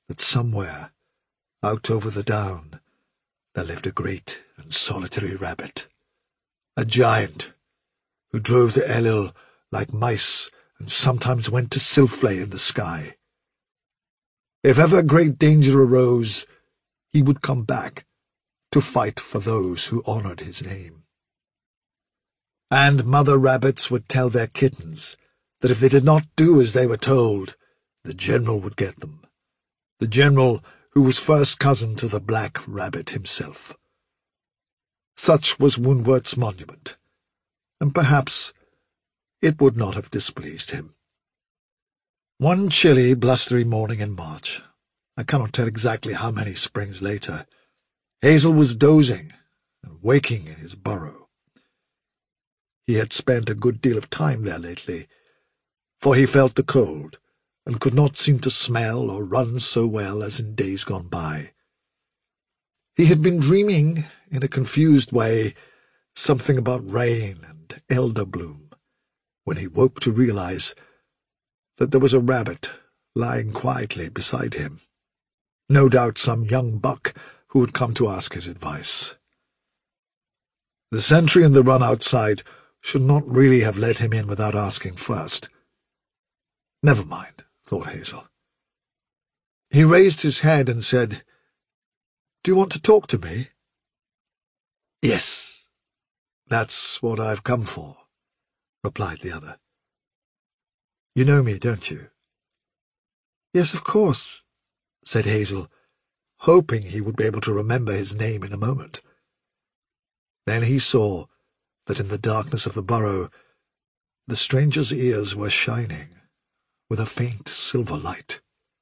that somewhere, out over the down, there lived a great and solitary rabbit, a giant, who drove the Elil like mice and sometimes went to Silflay in the sky. If ever great danger arose, he would come back to fight for those who honored his name. And mother rabbits would tell their kittens that if they did not do as they were told, the general would get them, the general who was first cousin to the black rabbit himself. Such was Woundwort's monument, and perhaps it would not have displeased him. One chilly, blustery morning in March, I cannot tell exactly how many springs later, Hazel was dozing and waking in his burrow. He had spent a good deal of time there lately, for he felt the cold, and could not seem to smell or run so well as in days gone by. He had been dreaming, in a confused way, something about rain and elder bloom, when he woke to realize that there was a rabbit lying quietly beside him. No doubt some young buck who had come to ask his advice. The sentry in the run outside should not really have let him in without asking first. Never mind, thought Hazel. He raised his head and said, "Do you want to talk to me?" "Yes, that's what I've come for," replied the other. "You know me, don't you?" "Yes, of course," said Hazel, hoping he would be able to remember his name in a moment. Then he saw that in the darkness of the burrow the stranger's ears were shining with a faint silver light.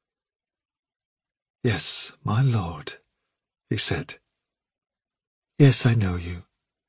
"Yes, my lord," he said. "Yes, I know you."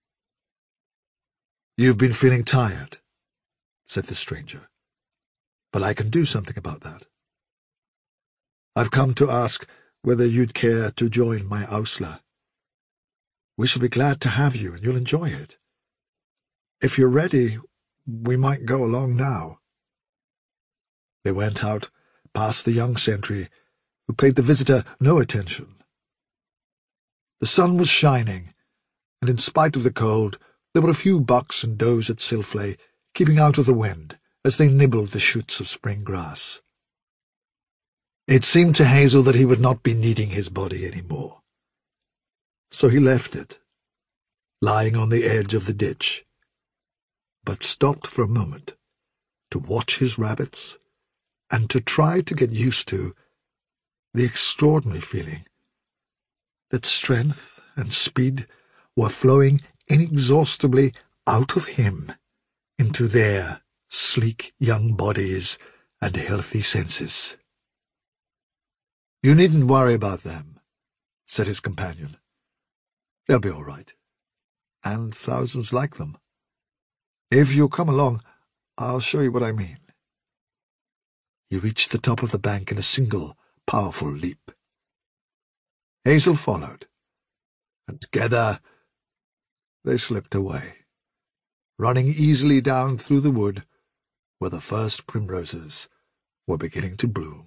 "You've been feeling tired," said the stranger, "but I can do something about that. I've come to ask whether you'd care to join my Ausla. We shall be glad to have you, and you'll enjoy it. If you're ready, we might go along now." They went out, past the young sentry, who paid the visitor no attention. The sun was shining, and in spite of the cold, there were a few bucks and does at Silflay, keeping out of the wind as they nibbled the shoots of spring grass. It seemed to Hazel that he would not be needing his body any more. So he left it, lying on the edge of the ditch, but stopped for a moment to watch his rabbits and to try to get used to the extraordinary feeling that strength and speed were flowing inexhaustibly out of him into their sleek young bodies and healthy senses. "You needn't worry about them," said his companion. "They'll be all right, and thousands like them. If you'll come along, I'll show you what I mean." He reached the top of the bank in a single, powerful leap. Hazel followed, and together they slipped away, running easily down through the wood where the first primroses were beginning to bloom.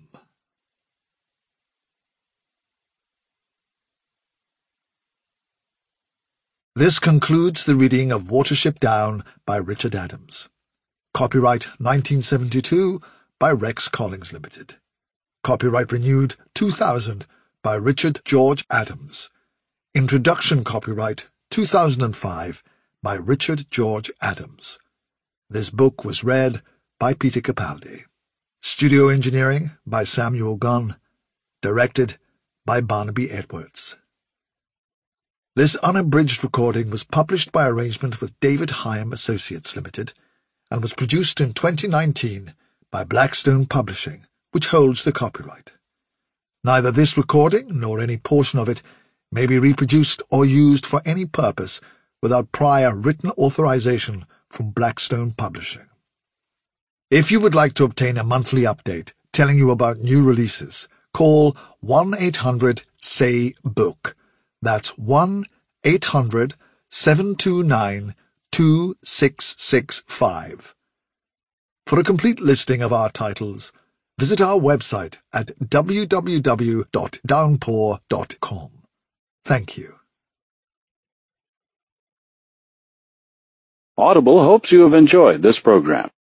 This concludes the reading of Watership Down by Richard Adams. Copyright 1972 by Rex Collings Limited. Copyright renewed 2000 by Richard George Adams. Introduction copyright 2005 by Richard George Adams. This book was read by Peter Capaldi. Studio engineering by Samuel Gunn. Directed by Barnaby Edwards. This unabridged recording was published by arrangement with David Hyam Associates Limited and was produced in 2019 by Blackstone Publishing, which holds the copyright. Neither this recording nor any portion of it may be reproduced or used for any purpose without prior written authorization from Blackstone Publishing. If you would like to obtain a monthly update telling you about new releases, call 1-800-SAY-BOOK. That's 1-800-729-2665. For a complete listing of our titles, visit our website at www.downpour.com. Thank you. Audible hopes you have enjoyed this program.